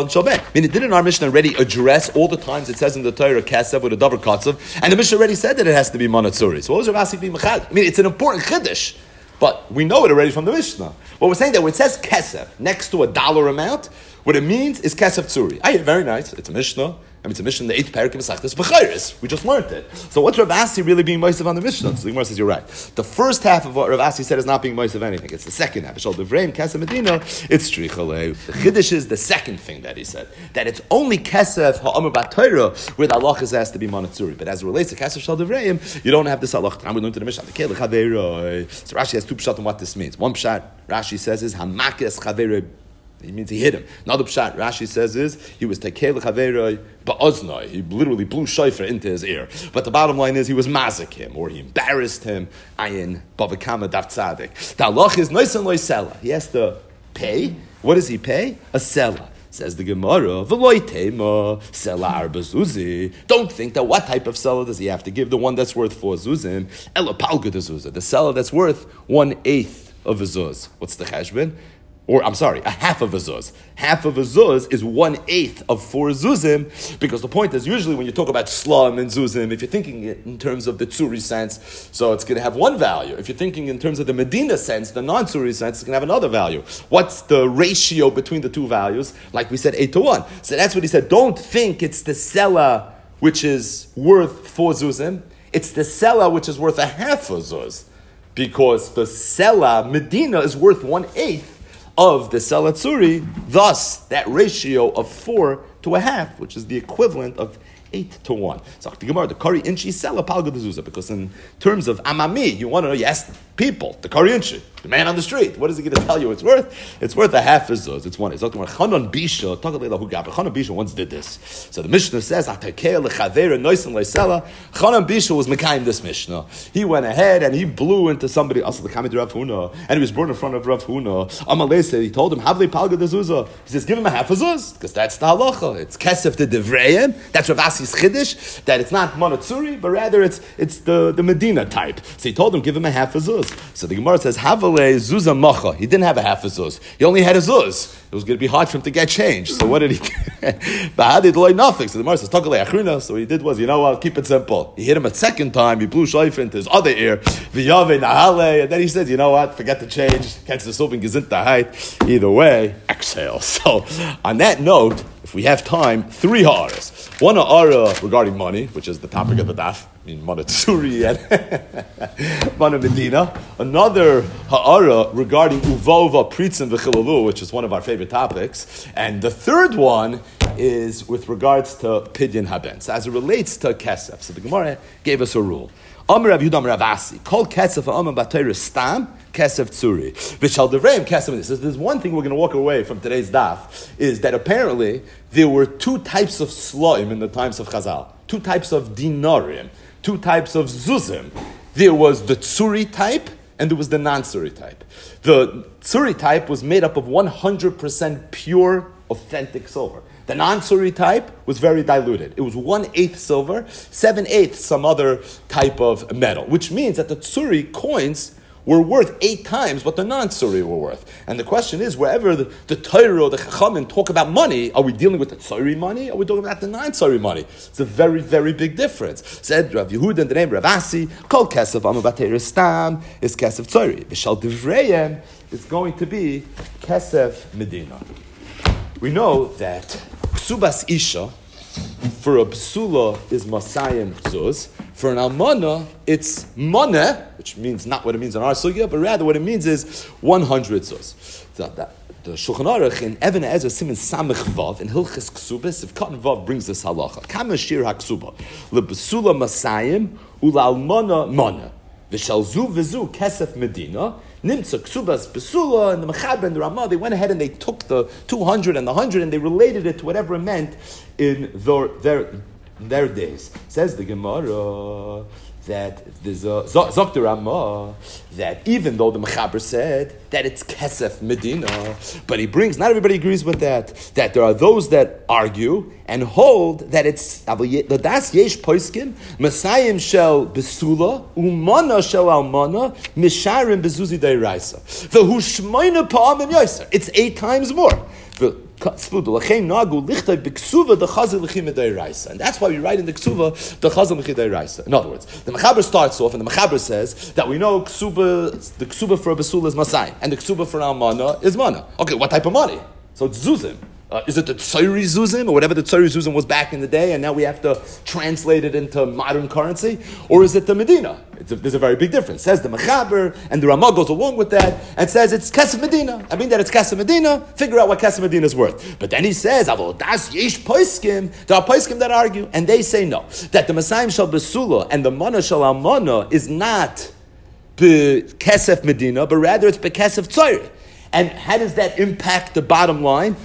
I mean, didn't our Mishnah already address all the times it says in the Torah Kesev with a Davar Katzav, and the Mishnah already said that it has to be Manatzuri. So what was Rav Asi being mechad? I mean, it's an important Chiddush, but we know it already from the Mishnah. What we're saying that when it says Kesev next to a dollar amount, what it means is Kesev Tzuri. Ah, yeah, very nice. It's a Mishnah. I mean, it's a Mishnah in the eighth parak of Masechtas Bechayris. We just learned it. So what's Rav Asi really being moisav on the Mishnah? So the Gemara says you're right. The first half of what Rav Asi said is not being moisav anything. It's the second half. Shal Devreim Kesef Medina. It's Shrichale. The Chiddush is the second thing that he said, that it's only Kesef Ha'amar B'Torah where the halach has to be Manatzuri. But as it relates to Kesef Shal Devreim, you don't have this halach. I'm going to the Mishnah. So Rashi has two pshat on what this means. One pshat Rashi says is Hamakes Chaverei. It means he hit him. Another pshat Rashi says is he was tekel chaveroi ba'oznoi. He literally blew shofar into his ear. But the bottom line is he was mazik him, or he embarrassed him. Ayin bavakama daf tzadik. The halach is noisan loy sela. He has to pay. What does he pay? A sela. Says the Gemara, v'loy tema sela arba zuzi. Don't think that what type of sela does he have to give? The one that's worth four zuzim. Ela palga de zuzah. The sela that's worth one eighth of a zuz. What's the cheshbon? Or, I'm sorry, a half of a zuz. Half of a zuz is one-eighth of four zuzim, because the point is, usually when you talk about slum and zuzim, if you're thinking it in terms of the tzuri sense, so it's going to have one value. If you're thinking in terms of the Medina sense, the non-tzuri sense, it's going to have another value. What's the ratio between the two values? Like we said, eight to one. So that's what he said. Don't think it's the sela which is worth four zuzim. It's the sela which is worth a half a zuz. Because the sela, Medina, is worth one-eighth of the Sela Tzuri, thus that ratio of four to a half, which is the equivalent of eight to one. So the Gemara, the Kari Inchi Sela Palga D'Zuzah, because in terms of Amami, you want to know, you ask people, the Kari Inchi, the man on the street, what is he going to tell you it's worth? It's worth a half a zuz. It's one. It's talking about Chanan Bisha, Chanan Bisha once did this. So the Mishnah says, Chanan Bisha was Mekayim this Mishnah. He went ahead and he blew into somebody else, the Kamid Rav Huna, and he was brought in front of Rav Huna. Amalei said, he told him, Havli Palga D'Zuzah. He says, give him a half a zuz, because that's the halacha. It's Kesef de Devreim. That's Rav Asi's Chiddush, that it's not Manatzuri, but rather it's it's the, the Medina type. So he told him, give him a half a zuz. So the Gemara says, Havale Zuzah Macha. He didn't have a half a zuz. He only had a zuz. It was going to be hard for him to get change. So what did he do? But did nothing. So the Gemara says, Takalei Achrina. So what he did was, you know what, keep it simple. He hit him a second time, he blew shayfa into his other ear, V'yave Nahale, and then he said, you know what, forget the change, catch the soap and gezinta height. Either way, exhale. So on that note, if we have time, three ha'aras. One ha'ara regarding money, which is the topic of the daf, I mean, Mana Tzuri and Mana Medina. Another ha'ara regarding Uvova, Pritzim, V'chilalu, which is one of our favorite topics. And the third one is with regards to Pidyon Haben. So as it relates to Kesef, so the Gemara gave us a rule. Amar Rav Yudam Rav Asi, Kol Kesef ha'amar b'Torah stam, Kesef Tzuri. V'shal devreim Kesef. This is there's one thing we're going to walk away from today's daf, is that apparently there were two types of slaim in the times of Chazal, two types of dinarim, two types of zuzim. There was the Tzuri type, and there was the non-Tzuri type. The Tzuri type was made up of one hundred percent pure, authentic silver. The non-Tzuri type was very diluted. It was one-eighth silver, seven-eighths some other type of metal, which means that the Tzuri coins were worth eight times what the non-Tzuri were worth. And the question is, wherever the, the Torah or the Chachamim talk about money, are we dealing with the Tzuri money, or are we talking about the non-Tzuri money? It's a very, very big difference. Said Rav Yehuda in the name of Rav Asi, Kol Kesef Amar b'Torah stam is Kesef Tzuri. V'shal Divrayim is going to be Kesef Medina. We know that Ksubas Isha, for a Psula, is Masayim Zuz. For an Almana, it's Mana, which means not what it means in our Sugya, but rather what it means is one hundred Zuz. So that, the Shulchan Aruch in Even Ezra Siman Samech Vav, in Hilchis Ksubas, if Cotton Vav brings this halacha, Kama Shir HaKsuba, LeBsula Masayim, Ula Almana Mana. V'shalzu v'zu Kesef Medina, Nimtza Ksubas Besula, and the Mechaber and the Ramah, they went ahead and they took the two hundred and the one hundred and they related it to whatever it meant in their, their, their days. Says the Gemara, that there's a Zok the Ramah that even though the Mechaber said that it's Kesef Medina, but he brings, not everybody agrees with that, that there are those that argue and hold that it's the Das Yesh Poiskin, Messiah Shel Besula, Umana Shel Almana, Misharim Bezuzi Deiraisa. The Hushmaina Pa'amim Yoiser. It's eight times more. And that's why we write in the Ksuva the Chazal L'chidei. In other words, the Mechaber starts off, and the Mechaber says that we know Ksuba, the Ksuba for a Basula is Masai, and the Ksuba for Almana is Mana. Okay, what type of money? So it's Zuzim. Uh, is it the Tzairi Zuzim, or whatever the Tzairi Zuzim was back in the day, and now we have to translate it into modern currency? Or is it the Medina? It's a, there's a very big difference. Says the Mechaber, and the Ramah goes along with that, and says it's Kesef Medina. I mean that it's Kesef Medina, figure out what Kesef Medina is worth. But then he says, Avo das yesh poiskim, there are poiskim that argue, and they say no. That the Messiah Shal Besula and the Mana Shal Almana is not Be Kesef Medina, but rather it's Be Kesef Tzairi. And how does that impact the bottom line?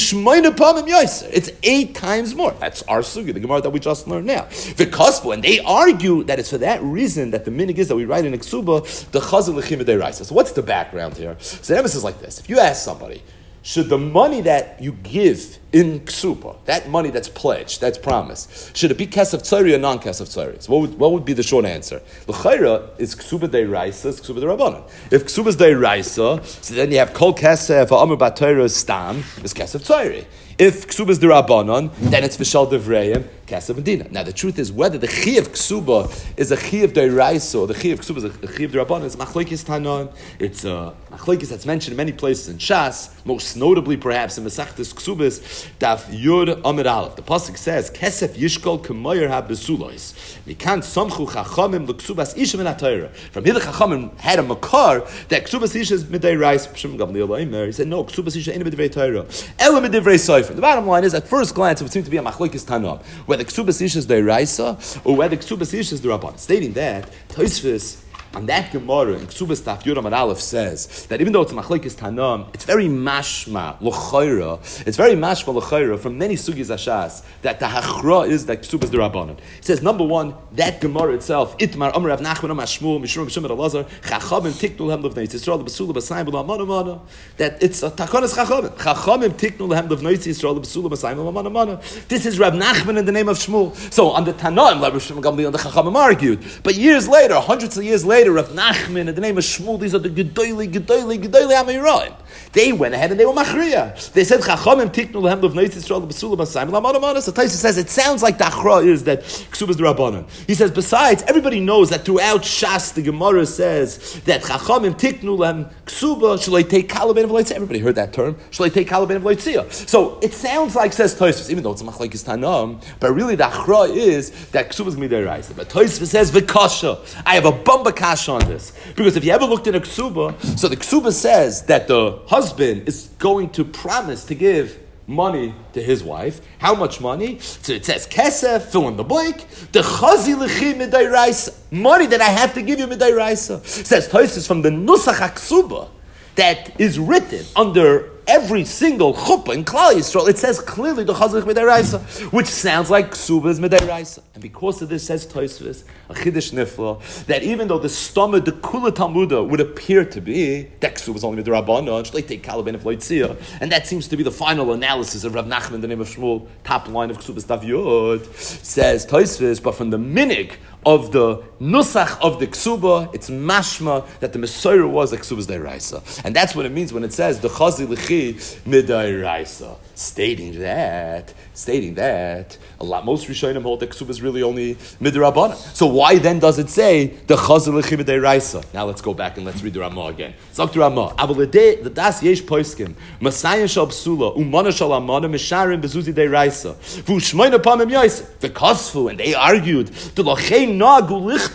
It's eight times more. That's our sugi, the Gemara that we just learned now. V'kospo, and they argue that it's for that reason that the minig is that we write in Ksuba the Chazal L'chim D'Oraisa. So what's the background here? So the emphasis is like this: if you ask somebody, should the money that you give in Ksuba, that money that's pledged, that's promised, should it be Kesef Tzari or non-Kesef Tzari? So what would, what would be the short answer? L'chayra is Ksuba D'Oraisa, is Ksuba D'Rabbanan. If Ksuba is D'Oraisa, so then you have Kol Kesef, Ha'amur B'Torah Stam, is Kesef Tzari. If Ksuba is D'Rabbanan, then it's V'shal Devreim, Kesef Medina. Now the truth is, whether the Chi of Ksuba is a Chi of D'Oraisa or the Chi of Ksuba is a Chi of D'Rabbanan, it's Machlokes Tanan. It's a Machlokes that's mentioned in many places in Shas, most notably perhaps in Masechtas Ksubas, Daf Yud Amid Aleph. The pasuk says, "Kesef Yishkol K'Moyer HaBesulos." Mikan Samchu Chachamim LeKsubas Isha Min HaTorah. From here, the Chachamim had a makar that Ksubas Isha is Midei Rais. Shimon Gamliel Omer. He said, "No, Ksubas Isha ain't Midei Torah. Ela Midei Sefer." The bottom line is, at first glance, it would seem to be a Machlokes Tanam, whether Ksubas Isha is Deiraisa or whether Ksubas Isha is D'Rabbanan. Stating that, Tosfos on that Gemara in Ksubas Daf Yud Amud Aleph says that even though it's a Machlokes Tanam, it's very mashma l'chayra. It's very mashma l'chayra from many sugis ashas that the hachra is that Ksubas D'Rabbanan. It says number one, that Gemara itself, Itmar Amar Rav Nachman Amar Shmuel Mishum Mishum Elazar Chachamim Tiknu Lehem Levnei Yisrael B'Sula B'Sayim B'Lamana Mana, that it's a takonas Chachamim Chachamim Tiknu Lehem Levnei Yisrael B'Sula B'Sayim B'Lamana Mana. This is Rav Nachman in the name of Shmuel. So on the Tanam, Rav Shmuel Gamliel and the Chachamim argued, but years later, hundreds of years later, Rav Nachman in the name of Shmuel, these are the Gedoili, Gedoili, Gedoili Amirayim. They went ahead and they were machriya. They said, Chachamim tiknu lehem levnei Yisrael b'sula b'sayim l'amana mana. So Taisa says, it sounds like the achra is that Ksubas D'Rabbanan. He says, besides, everybody knows that throughout Shas, the Gemara says that Chachamim tiknu lehem Ksuba, shalei take kalaben of leitzia. Everybody heard that term. Shalei take kalaben of leitzia. So it sounds like, says Tosfos, even though it's a machlokes tanam, but really the achra is that Ksubas midei raisa. But Tosfos says, v'kasha. I have a bumba kasha on this. Because if you ever looked at a Ksuba, so the Ksuba says that the husband is going to promise to give money to his wife. How much money? So it says kesef, fill in the blank. The chazi lechi midai raisa, money that I have to give you midai raisa. Says Tosfos from the nusach haksuba that is written under every single chuppah in Klal Yisrael. It says clearly the chazi midai raisa, which sounds like ksuba is midai raisa. And because of this, says Tosfos, a chiddush nifla, that even though the stomach, the kula talmuda, would appear to be that ksuba is only midrabanan, like take kalaben of loitzia, and that seems to be the final analysis of Rav Nachman in the name of Shmuel, top line of Ksubas Daf Yud, says Tosfos, but from the minig of the nusach of the ksuba, it's mashma that the Messiah was a ksubas deiraisa, and that's what it means when it says the chazi lechi midai raisa, stating that, stating that a lot most Rishonim hold that ksuba is really only midrabanan. So why then does it say the chazi lechi midai raisa? Now let's go back and let's read the Ramah again. Zok the Ramah, aval the das yesh poiskim Messiah shal psula umana shal amana misharim bezuzi deiraisa v'ushmeina pamim yaisa the kosfu, and they argued the lochein. That's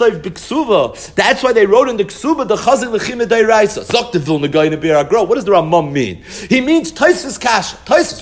why they wrote in the Ksuba the Chazi L'chim Midei Raisa. Zok the Vilna guy in a Bir Agro. What does the Rambam mean? He means Tosfos Kasha. Tosfos was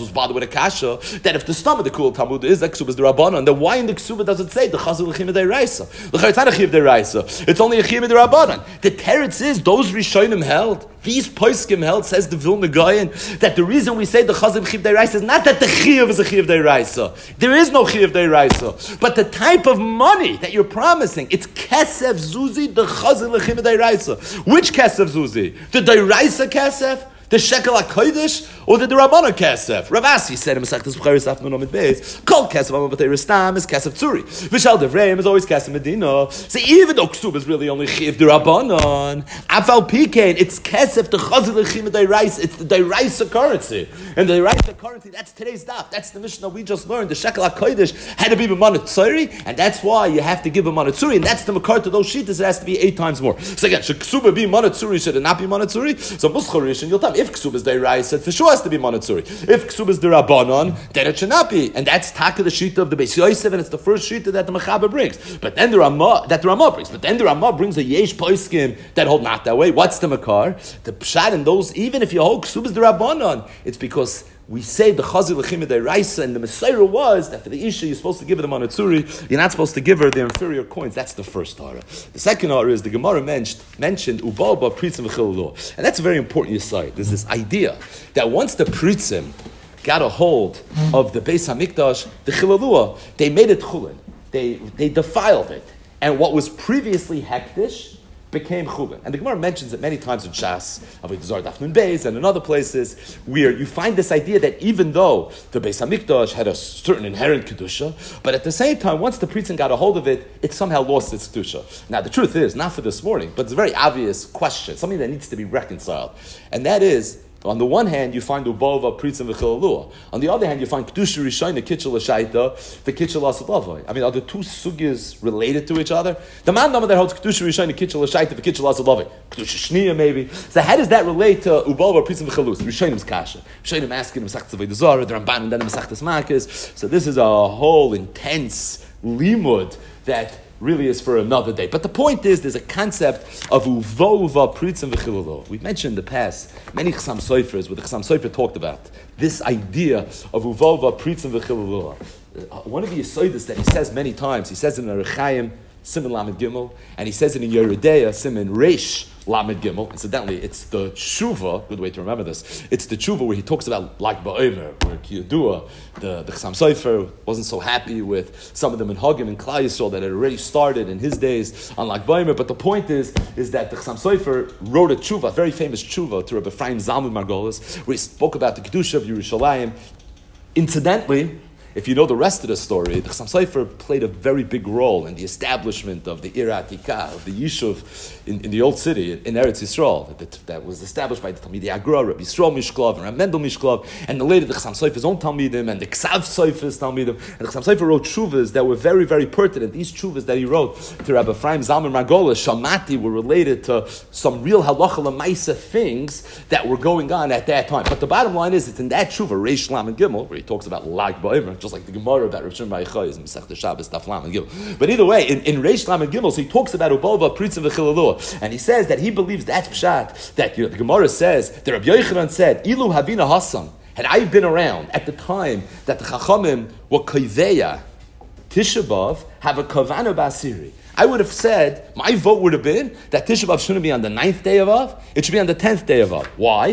was bothered with a kasha that if the stomach the cool Talmud is that ksuba is the rabbanon, then why in the ksuba does it say the chazal l'chim deraisa? It's not a chiv deraisa. It's only a chiv derabanan. The teretz is those rishonim held. These poskim held, says the Vilna Gaon, that the reason we say the chazal chiv deraisa is not that the chiv is a chiv deraisa. There is no chiv deraisa, but the type of money that you're promising, it's kesef zuzi the chazal l'chim deraisa. Which kesef zuzi? The deraisa kesef? The shekel HaKodesh, or the Rabbanon Kesef? Rav Asi said in Masechtas B'chayris Afnon Omid Beis, Kol Kesef Amar B'tei Ristam is Kesef Tzuri. Vishal Devreim is always Kesef Medina. So even though Ksub is really only Chiv the Rabbanon, Afal Pikein, it's Kesef the Chazil L'chim Deiraisa. It's the Deiraisa currency, and the Deiraisa currency, that's today's daf. That's the Mishnah we just learned. The shekel HaKodesh had to be B'manat Tzuri, and that's why you have to give B'manat Tzuri, and that's the makar to those shittas. It has to be eight times more. So again, should Ksuba be Manat Tzuri? Should it not be Manat Tzuri? So Muscharish and Yotam. If Ksub is Deiraisa, it for sure has to be Manatsuri. If Ksub is Derabanan, then it should not be. And that's Taka the Shita of the Beis Yosef, and it's the first Shita that the Mechaber brings. But then the Ramah, that the Ramah brings. But then the Ramah brings a Yesh Poiskim that hold not that way. What's the Makar? The Pshat in those, even if you hold Ksub is Derabanan, it's because we say the Chazil L'chim Deraisa, and the Messiah was that for the Isha you're supposed to give her the Manatsuri, you're not supposed to give her the inferior coins. That's the first Torah. The second Torah is the Gemara mentioned, mentioned Ubaba Pritzim V'Chilullah. And that's a very important aside. There's this idea that once the Pritzim got a hold of the Beis HaMikdash, the Chilullah, they made it Chulin. They, they defiled it. And what was previously Hektish became chulin. And the Gemara mentions it many times in Shas, Avodah Zarah Daf Nun Beis, and in other places, where you find this idea that even though the Beis HaMikdash had a certain inherent kedusha, but at the same time, once the priest got a hold of it, it somehow lost its kedusha. Now, the truth is, not for this morning, but it's a very obvious question, something that needs to be reconciled. And that is, on the one hand, you find Ubova, Pritzim, V'Chilullah. On the other hand, you find Kedusha Rishayna, Kitchel L'Shaita, the Kitchel L'Asalavai. I mean, are the two sugyas related to each other? The man number that holds Kedusha Rishayna, Kitchel L'Shaita, the Kitchel L'Asalavai. Kedusha Shniya, maybe. So how does that relate to Ubova, Pritzim, V'Chilullah? Rishaynim's Kasha. Rishaynim's asking Masechtas Avodah Zarah, the Ramban, and then Masechtas Makos. So this is a whole intense limud that really is for another day. But the point is, there's a concept of uvova pritzim v'chilullah. We've mentioned in the past many Chassam Soifers, where the Chassam Sofer talked about this idea of uvova pritzim v'chilullah. Uh, one of the yisoidus that he says many times, he says in Orach Chaim, Siman Lamed Gimel, and he says it in Yeridea, Siman Reish Lamed Gimel. Incidentally, it's the tshuva, good way to remember this, it's the tshuva where he talks about Lag BaOmer, where Kiyadua, the, the Chassam Sofer, wasn't so happy with some of the Minhagim in Klal Yisrael that had already started in his days on Lag BaOmer. But the point is, is that the Chassam Sofer wrote a tshuva, a very famous tshuva, to Rabbi Ephraim Zalman Margolis, where he spoke about the Kedusha of Yerushalayim. Incidentally, if you know the rest of the story, the Chassam Sofer played a very big role in the establishment of the Ir Atikah, of the Yishuv in, in the old city, in Eretz Yisrael, that, that was established by the Talmidei Agra, Rabbi Yisrael Mishklov, and Rabbi Mendel Mishklov, and later the Chassam Sofer's own Talmidim, and the Ksav Sofer's Talmidim, and the Chassam Sofer wrote tshuvas that were very, very pertinent. These tshuvas that he wrote to Rabbi Ephraim Zalman Margolis, Shamati, were related to some real halacha l'maisa things that were going on at that time. But the bottom line is, it's in that tshuva, Reish Lamed Gimel, where he talks about Lag BaOmer, just like the Gemara about Rav Shimon Bar Yochai is in Masechtas Shabbos Daf Lamed Gimel. But either way, in, in Reish Lamed Gimel, so he talks about Ubova Pritzim V'Chilullah, and he says that he believes that's pshat. That you know, the Gemara says that Rabbi Yochanan said, "Ilu Havina Hassam." Had I been around at the time that the Chachamim were Koveya Tisha B'Av have a Kavana Basiri, I would have said, my vote would have been that Tisha B'Av shouldn't be on the ninth day of Av, it should be on the tenth day of Av. Why?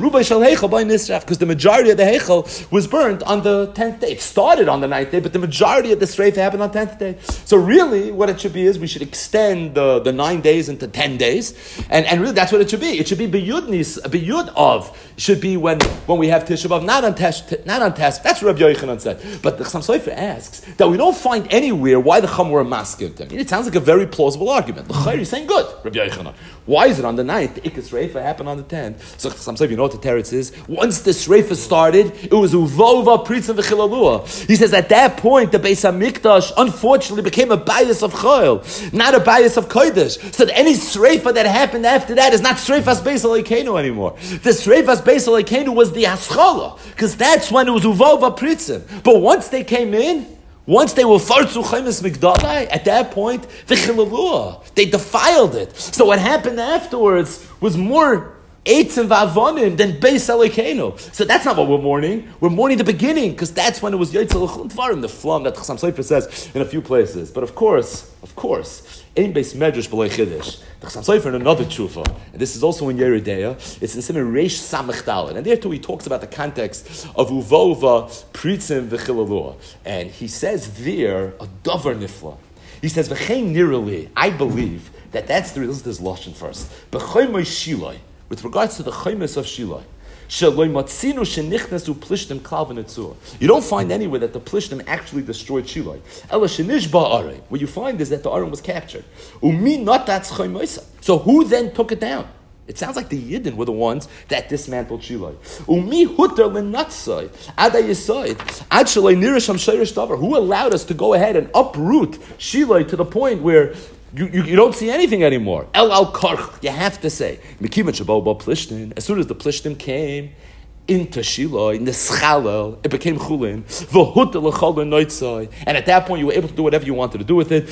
Because the majority of the Heichel was burned on the tenth day. It started on the ninth day, but the majority of the Sreifa happened on the tenth day. So really, what it should be is we should extend the, the nine days into ten days, and, and really that's what it should be. It should be B'Yud Nis, B'Yud Av, should be when, when we have Tisha B'Av, not on Tesh, not on Tesh. That's what Rabbi Yochanan said. But the Chassam Sofer asks that we don't find anywhere why the Chum were masking him. It sounds like a very plausible argument. The Chayr is saying good, Rabbi Yochanan. Why is it on the ninth? The Ikas Reifa happened on the tenth. So some say, you know what the teretz is? Once the Reifa started, it was Uvova Pritzim V'Chilullah. He says at that point, the Beis HaMikdash unfortunately became a bias of Chayil, not a bias of Kodesh. So that any Reifa that happened after that is not Reifas Beis Elokeinu anymore. The Reifas Beis Elokeinu was the Haschala, because that's when it was Uvova Pritzim. But once they came in, once they were fartzu chaymes migdalai, at that point, the chilulua, they defiled it. So what happened afterwards was more Eitzim va'avonim, then Beis Elokeinu. So that's not what we're mourning. We're mourning the beginning, because that's when it was Yotze L'chum Dvarim, the flum that Chassam Sofer says in a few places. But of course, of course, Ein Beis Medrash B'loi Chiddush. The Chassam Sofer in another tshuva, and this is also in Yeridea, it's in Siman Reish Samech Daled. And there too he talks about the context of Uvova, Pritzim, V'chilalua. And he says there, a davar nifla. He says, V'chein nirali, I believe that that's the, this is this Lashon first. B'choymoi Shiloi. With regards to the chaymes of Shiloi, you don't find anywhere that the plishtim actually destroyed Shiloi. What you find is that the Aron was captured. So who then took it down? It sounds like the Yidden were the ones that dismantled Shiloi. Who allowed us to go ahead and uproot Shiloi to the point where You, you, you don't see anything anymore. El al karch, you have to say. As soon as the plishtim came into Shiloi, in the schalel, it became chulin. And at that point, you were able to do whatever you wanted to do with it.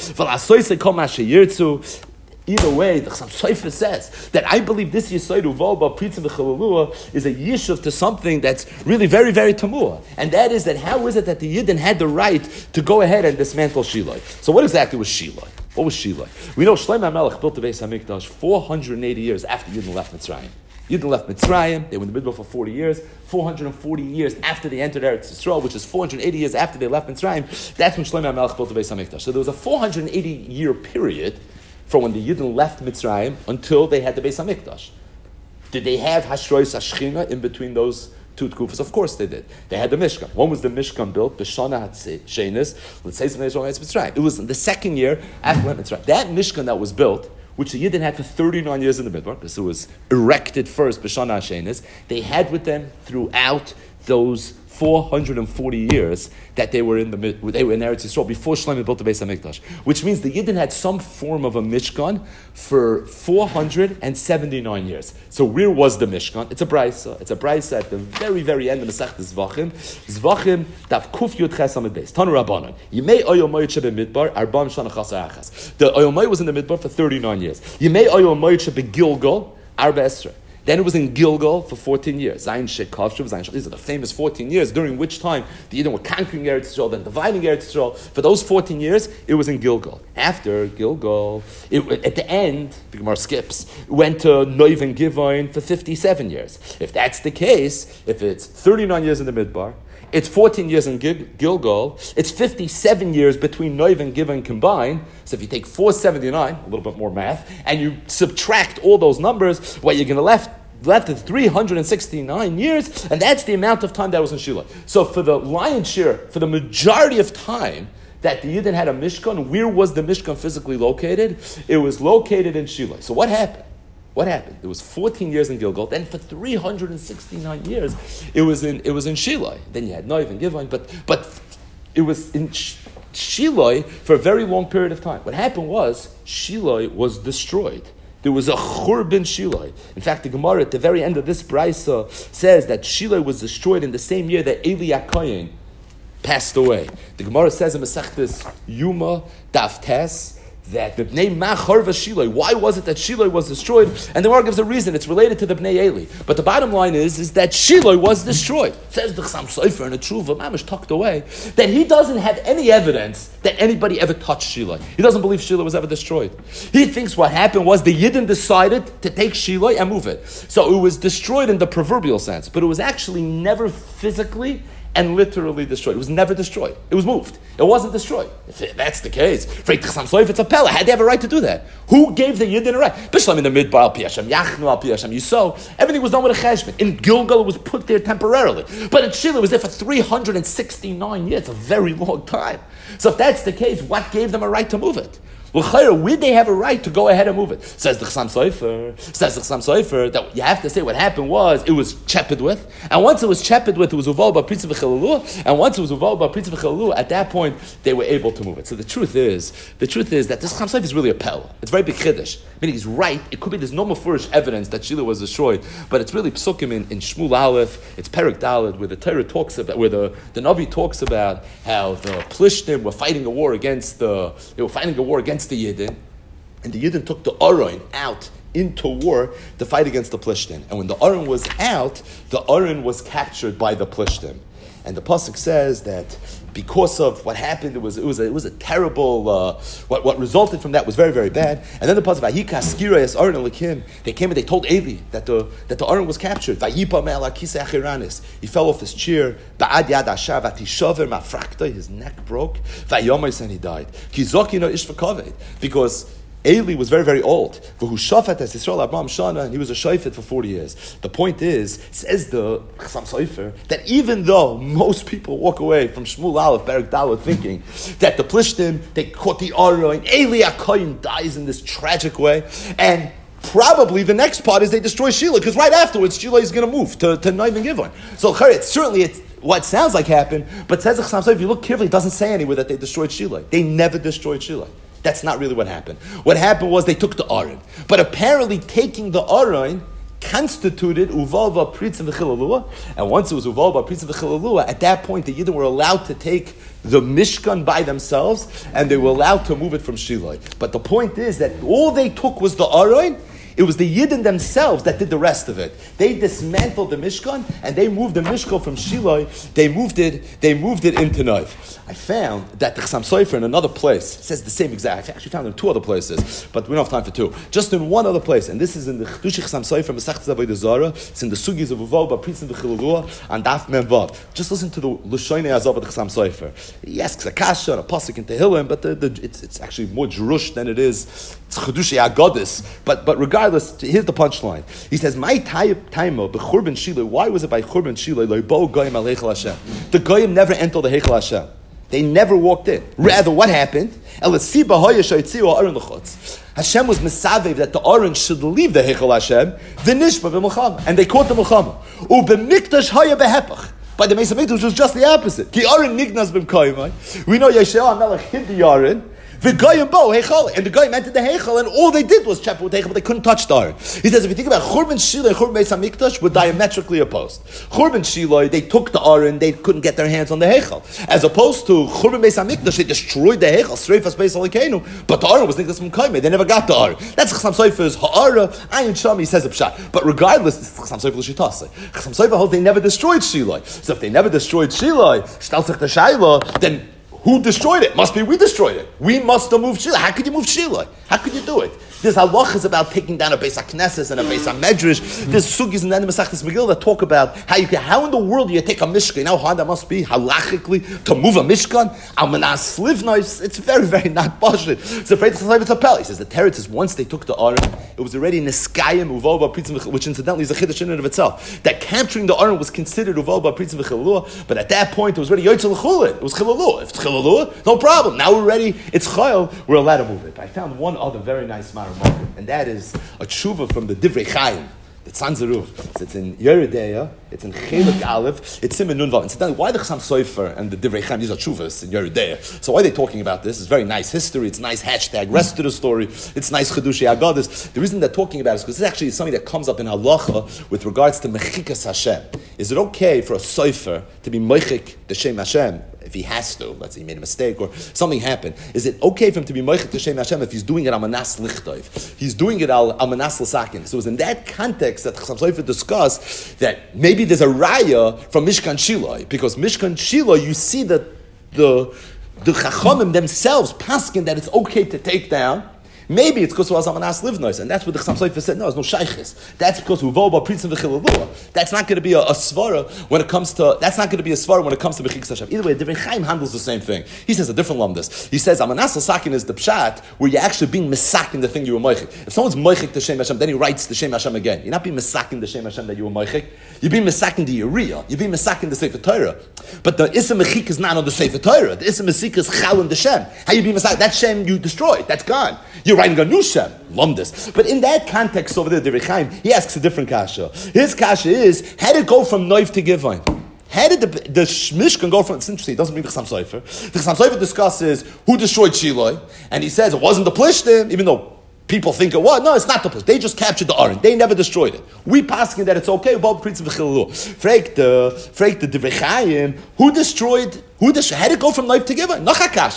Either way, the Chassam Sofer says that I believe this Yisayid Uvalba Pritzim V'Chalalua is a yishuv to something that's really very, very tamua. And that is that how is it that the Yidden had the right to go ahead and dismantle Shiloi? So what exactly was Shiloi? What was Shiloi? We know Shlomo HaMelech built the Beis HaMikdash four hundred eighty years after Yidden left Mitzrayim. Yidden left Mitzrayim, they were in the middle for forty years, four hundred forty years after they entered Eretz Yisrael, which is four hundred eighty years after they left Mitzrayim, that's when Shlomo HaMelech built the Beis HaMikdash. So there was a four hundred eighty year period from when the Yidden left Mitzrayim until they had the Beis HaMikdash. Did they have Hashrois Hashchina in between those two tkufas? Of course they did. They had the Mishkan. When was the Mishkan built? B'Shana HaShenis, let's say something wrong with Mitzrayim. It was in the second year after Mitzrayim. That Mishkan that was built, which the Yidden had for thirty-nine years in the Midbar, because it was erected first, B'Shana HaShenis, they had with them throughout those four hundred forty years that they were in the they were in Eretz Yisrael before Shlomo built the Beis HaMikdash, which means the Yidden had some form of a Mishkan for four hundred seventy-nine years. So where was the Mishkan? It's a brayso. It's a brayso at the very, very end of Masechtas Zvachim. Zvachim Daf Kuf Yud Ches Amud Beis. Tanu Rabbanon. Yimei Oyel Moed Shebe Midbar Arbam Shana Chasar Achas. The Oyel Moed was in the Midbar for thirty-nine years. Yimei Oyel Moed Shebe Gilgal Arba Esra. Then it was in Gilgal for fourteen years. Zayin Shekov, Shuv, Zayin Shekov. These are the famous fourteen years, during which time the Yidden were conquering Eretz Yisrael, then dividing Eretz Yisrael. For those fourteen years, it was in Gilgal. After Gilgal, it, at the end, the Gemara skips, went to Noiv and Givon for fifty-seven years. If that's the case, if it's thirty-nine years in the Midbar, it's fourteen years in Gil- Gilgal, it's fifty-seven years between Noiv and Givon combined. So if you take four hundred seventy-nine, a little bit more math, and you subtract all those numbers, what you're going to left left is three hundred sixty-nine years, and that's the amount of time that was in Shiloi. So for the lion's share, for the majority of time that the Yidden had a Mishkan, where was the Mishkan physically located? It was located in Shiloi. So what happened? What happened? There was fourteen years in Gilgal. Then for three hundred sixty-nine years, it was in it was in Shiloi. Then you had Noiv and Givon, but but it was in Sh- Shiloi for a very long period of time. What happened was Shiloi was destroyed. There was a churban Shiloi. In fact, the Gemara at the very end of this brayso says that Shiloi was destroyed in the same year that Eli HaKohen passed away. The Gemara says in Masechtas Yuma Daf Tes that the Bnei Ma Charva Shiloi. Why was it that Shiloi was destroyed? And the Gemara gives a reason. It's related to the Bnei Eli. But the bottom line is, is that Shiloi was destroyed. Says the Chassam Sofer in a Tshuva, Mamish tucked away, that he doesn't have any evidence that anybody ever touched Shiloi. He doesn't believe Shiloi was ever destroyed. He thinks what happened was the Yidden decided to take Shiloi and move it. So it was destroyed in the proverbial sense, but it was actually never physically and literally destroyed. It was never destroyed. It was moved. It wasn't destroyed. If that's the case, if it's a pella, had they have a right to do that? Who gave the Yidden a right? Bishlam in the Midbar, Al Pi Hashem Yachnu, Al Pi Hashem Yisrael. Everything was done with a cheshbon. In Gilgal, it was put there temporarily. But in Shiloi, it was there for three hundred sixty-nine years. A very long time. So if that's the case, what gave them a right to move it? Well, where they have a right to go ahead and move it? Says the Chassam Sofer. Says the Chassam Sofer that you have to say what happened was it was chepped with, and once it was chepped with, it was uval ba pritz v'chilalu, and once it was uval ba pritz v'chilalu, at that point they were able to move it. So the truth is, the truth is that this Chassam Sofer is really a pel. It's very big chiddush. Meaning he's right. It could be there's no mafurish evidence that Shiloi was destroyed, but it's really psukim in, in Shmuel Aleph. It's Perek Daled where the Torah talks about, where the, the Navi talks about how the Plishtim were fighting a war against the they were fighting a war against the Yidden, and the Yidden took the Aron out into war to fight against the Plishtim. And when the Aron was out, the Aron was captured by the Plishtim. And the pasuk says that because of what happened, it was it was a, it was a terrible. Uh, what what resulted from that was very very bad. And then the pasuk Vayika Skira Es Aron Elikim. They came and they told Eli that the that the Aron was captured. Vayipa Me'ala Kisei Achiranis. He fell off his chair. Ba'ad Yad Ashav Atishaver Mafrakta. His neck broke. Vayomer and he died. Kizokino Ish V'Kaved. Because Eli was very, very old. And he was a shofet for forty years. The point is, says the Chassam Sofer, that even though most people walk away from Shmuel Aleph, Perek Dalet, thinking that the Plishtim, they caught the Aron, and Eli HaKohen dies in this tragic way, and probably the next part is they destroy Sheila, because right afterwards, Sheila is going to move to, to Noam and Givon. So, it's, certainly it's what sounds like happened, but says the Chassam Sofer, if you look carefully, it doesn't say anywhere that they destroyed Sheila. They never destroyed Sheila. That's not really what happened. What happened was they took the Aron. But apparently taking the Aron constituted Uvalva Pritz V'Chilalua. And once it was Uvalva Pritz V'Chilalua, at that point the Yidden were allowed to take the Mishkan by themselves and they were allowed to move it from Shiloi. But the point is that all they took was the Aron. It was the Yidden themselves that did the rest of it. They dismantled the Mishkan and they moved the Mishkan from Shiloi. They moved it. They moved it into Noiv. I found that the Chassam Sofer in another place says the same exact. I actually found it in two other places, but we don't have time for two. Just in one other place, and this is in the Chedush Chassam Sofer Masechtas Avodah Zarah. It's in the Sugis of Uval, Bapritzim V'Chilulua, and Daf Mem Vav. Just listen to the Lushoinei Azov of the Chassam Sofer. He asks a kasha and a pasuk in Tehillim, but the, the, it's, it's actually more Jerush than it is. It's Chedush Agodis. But but regardless, here's the punchline. He says, "My taimo b'Churban Shiloh. Why was it by Churban Shiloh? Lo bo goyim al Heichal Hashem. The goyim never entered the Heichal Hashem. They never walked in. Rather, what happened? Hashem was misavev that the Aron should leave the Heichal Hashem, the Nishma b'Milchama, and they caught the Milchama. U'b'mikdash haya behepach. By the Mesa Mikdash, which was just the opposite. Ki Aron nignas b'mkoyimai. We know Yeshua HaMelech hid the Aron. The Goyim bo Heichal, and the Goyim entered the Heichal, and all they did was chop with Heichal, but they couldn't touch the Aron. He says, if you think about Churban Shiloh and Churban Beis Hamikdash, were diametrically opposed. Churban Shiloh, they took the Aron, they couldn't get their hands on the Heichal, as opposed to Churban Beis Hamikdash, they destroyed the Heichal, Sreifas Beis Halikeinu, but the Aron was nigdas from Kaimeh. They never got the Aron. That's Chassam Sofer's Ha'ara. Ayin Shami says a pshat, but regardless, it's Chassam Sofer l'shitase. Chassam Sofer holds they never destroyed Shiloh. So if they never destroyed Shiloh, shtal sich the Shaila, then who destroyed it? Must be we destroyed it. We must have moved Shiloh. How could you move Shiloh? How could you do it? There's halachas about taking down a Beis HaKnesses and a Beis HaMedrash. There's sugis and then the Masechtas Megillah that talk about how you can, how in the world do you take a Mishkan? You know how hard that must be halachically to move a Mishkan? Almanas Livnois. It's very, very not bashit. It's afraid to say it's a pel. He says the teretz is once they took the Aron, it was already Neskayim Uvova Pritzim, which incidentally is a chiddush in and of itself. That capturing the Aron was considered Uvova Pritzim V'Chilulua, but at that point it was already Yotzei L'Chulin. It was Chilulua. If it's Chilulua, no problem. Now we're ready. It's Chayil. We're allowed to move it. I found one other very nice matter, and that is a tshuva from the Divrei Chaim. The Tzanzeruf. It's in Yeridea. It's in Chelik Aleph. It's in Menunval. Incidentally, why the Chassam Sofer and the Divrei Chaim? These are tshuvas in Yeridea. So why are they talking about this? It's very nice history. It's nice hashtag rest to the story. It's nice Chedushi Agadis. The reason they're talking about it is because this actually is something that comes up in halacha with regards to Mechikas Hashem. Is it okay for a Sofer to be Mechik the Shem Hashem? If he has to, let's say he made a mistake or something happened, is it okay for him to be Meichel to Shem Hashem if he's doing it al manas lichtov? He's doing it al manas l'sakin. So it was in that context that Chassam Sofer discussed that maybe there's a raya from Mishkan Shiloh, because Mishkan Shiloh, you see that the the Chachamim themselves paskin that it's okay to take down. Maybe it's because it was Amanas Livnois, and that's what the Chassam Sofer said. No, it's no shaykhis. That's because Uvoba Pritzim V'Chilulua. That's not going to be a, a svara when it comes to. That's not going to be a svara when it comes to Mechikas Hashem. Either way, Divrei Chaim handles the same thing. He says a different lumdus. He says Amanas L'sakin is the pshat where you're actually being misakin the thing you were moichik. If someone's moichik to Shem Hashem, then he writes the Shem Hashem again. You're not being misakin the Shem Hashem that you were moichik. You're being misakin the Uriah. You're being misakin the Sefer Torah. But the Issa Mechik is not on the Sefer Torah. The Issa Mechik is Chal and the Shem. How you being misakin? That Shem you destroyed. That's gone. You're writing a new Shem. Lumdus. But in that context over there, Divrei Chaim, he asks a different kasha. His kasha is, how did it go from Noiv to Givon? How did the, the Mishkan go from, it's interesting, it doesn't bring the Chassam Sofer. The Chassam Sofer discusses who destroyed Shiloh, and he says it wasn't the Plishtim, even though people think it was. No, it's not the Plishtim. They just captured the Aron. They never destroyed it. We paskin that it's okay, Bob Prince of Chilulu. Freik the, Freik the Divrei Chaim, who destroyed, who destroyed, how did it go from Noiv to Givon? Nachakasha.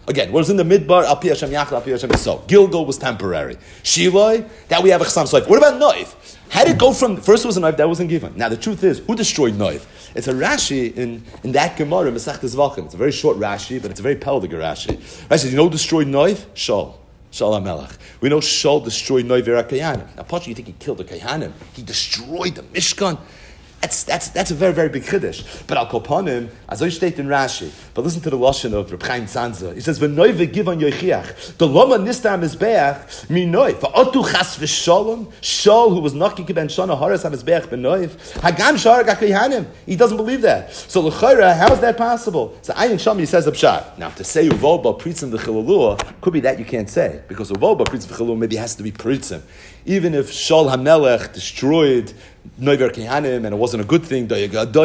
Again, what was in the midbar? Al pi Hashem yachal, al pi Hashem yisrael. Gilgal was temporary. Shiloi, that we have a chasam soif. What about Noiv? How did it go from, first it was a knife that wasn't given. Now the truth is, who destroyed Noiv? It's a Rashi in, in that Gemara, Masechtas Zvachim. It's a very short Rashi, but it's a very peldig Rashi. Rashi says, you know who destroyed Noiv? Shaul. Shaul HaMelech. We know Shaul destroyed Noiv Kayanim. Now, Pacha, you think he killed the Kayanim? He destroyed the Mishkan? That's, that's, that's a very, very big chiddush. But Al Kopanim, as I state in Rashi, but listen to the lashon of Reb Chaim Tzanza. He says, "V'noy v'givon yoichiach." The lama nistam mizbeach minoy. V'otu chas v'shalom. Shal, who was naki ben shana haras hamizbeach benoy. Hagam shar gakayanim. He doesn't believe that. So l'chayra, how is that possible? So Ayin Shami says upshat. Now to say uvol ba pritzim v'chilalua could be that you can't say, because uvol ba pritzim v'chilalua maybe has to be pritzim. Even if Shal HaMelech destroyed Noiver Kehanim, and it wasn't a good thing, because of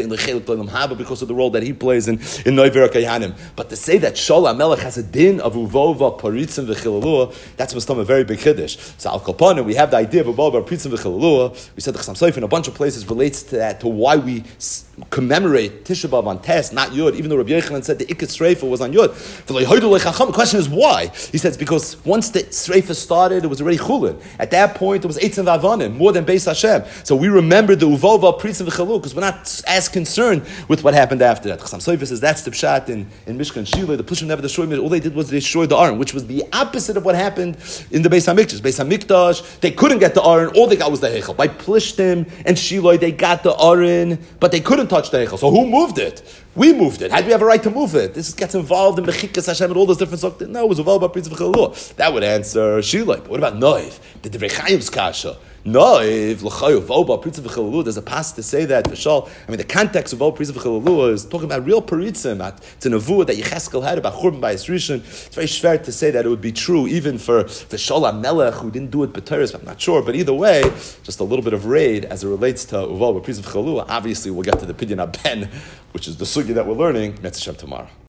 the role that he plays in, in Noiver Kehanim. But to say that Shal HaMelech has a din of Uvova, Paritzim, V'chilalua, that's must a very big chiddush. So Al Kopanim, we have the idea of Uvova, Paritzim, V'chilalua. We said the Chasam Sofer in a bunch of places relates to that, to why we commemorate Tisha B'Av on Tes, not Yud, even though Rabbi Yochanan said the Ikat Sreifa was on Yud. The question is why? He says because once the Sreifa started, it was already Chulin. At that point, it was Eitzim V'Avanim, more than Beis Hashem. So we remember the Uvova, Pritzim V'Chalu, because we're not as concerned with what happened after that. Chasam Sofer says that's the pshat in, in Mishkan Shiloh. The Plishim never destroyed it. All they did was they destroyed the Aron, which was the opposite of what happened in the Beis HaMikdash. Beis HaMikdash, they couldn't get the Aron. All they got was the Heichel. By Plishtim and Shiloh, they got the Aron, but they couldn't touch the Heichel. So who moved it? We moved it. How do we have a right to move it? This gets involved in Mechikas Hashem and all those different stuff. No, it was Uval B'Pritzim V'Chalu. That would answer Shiloh. But what about Noiv? The Divrei Chaim's kasha. Noiv, L'chayu, Uval B'Pritzim V'Chalu. There's a pass to say that. V'shal. I mean, the context of Uval B'Pritzim V'Chalu is talking about real Paritzim. It's a nevuah that Yecheskel had about Churban by Rishon. It's very schwer to say that it would be true even for V'shal HaMelech who didn't do it b'teres. I'm not sure. But either way, just a little bit of raid as it relates to Uval B'Pritzim V'Chalu. Obviously, we'll get to the Pidyon HaBen, which is the sugya that we're learning. Mitzvah Shem tomorrow.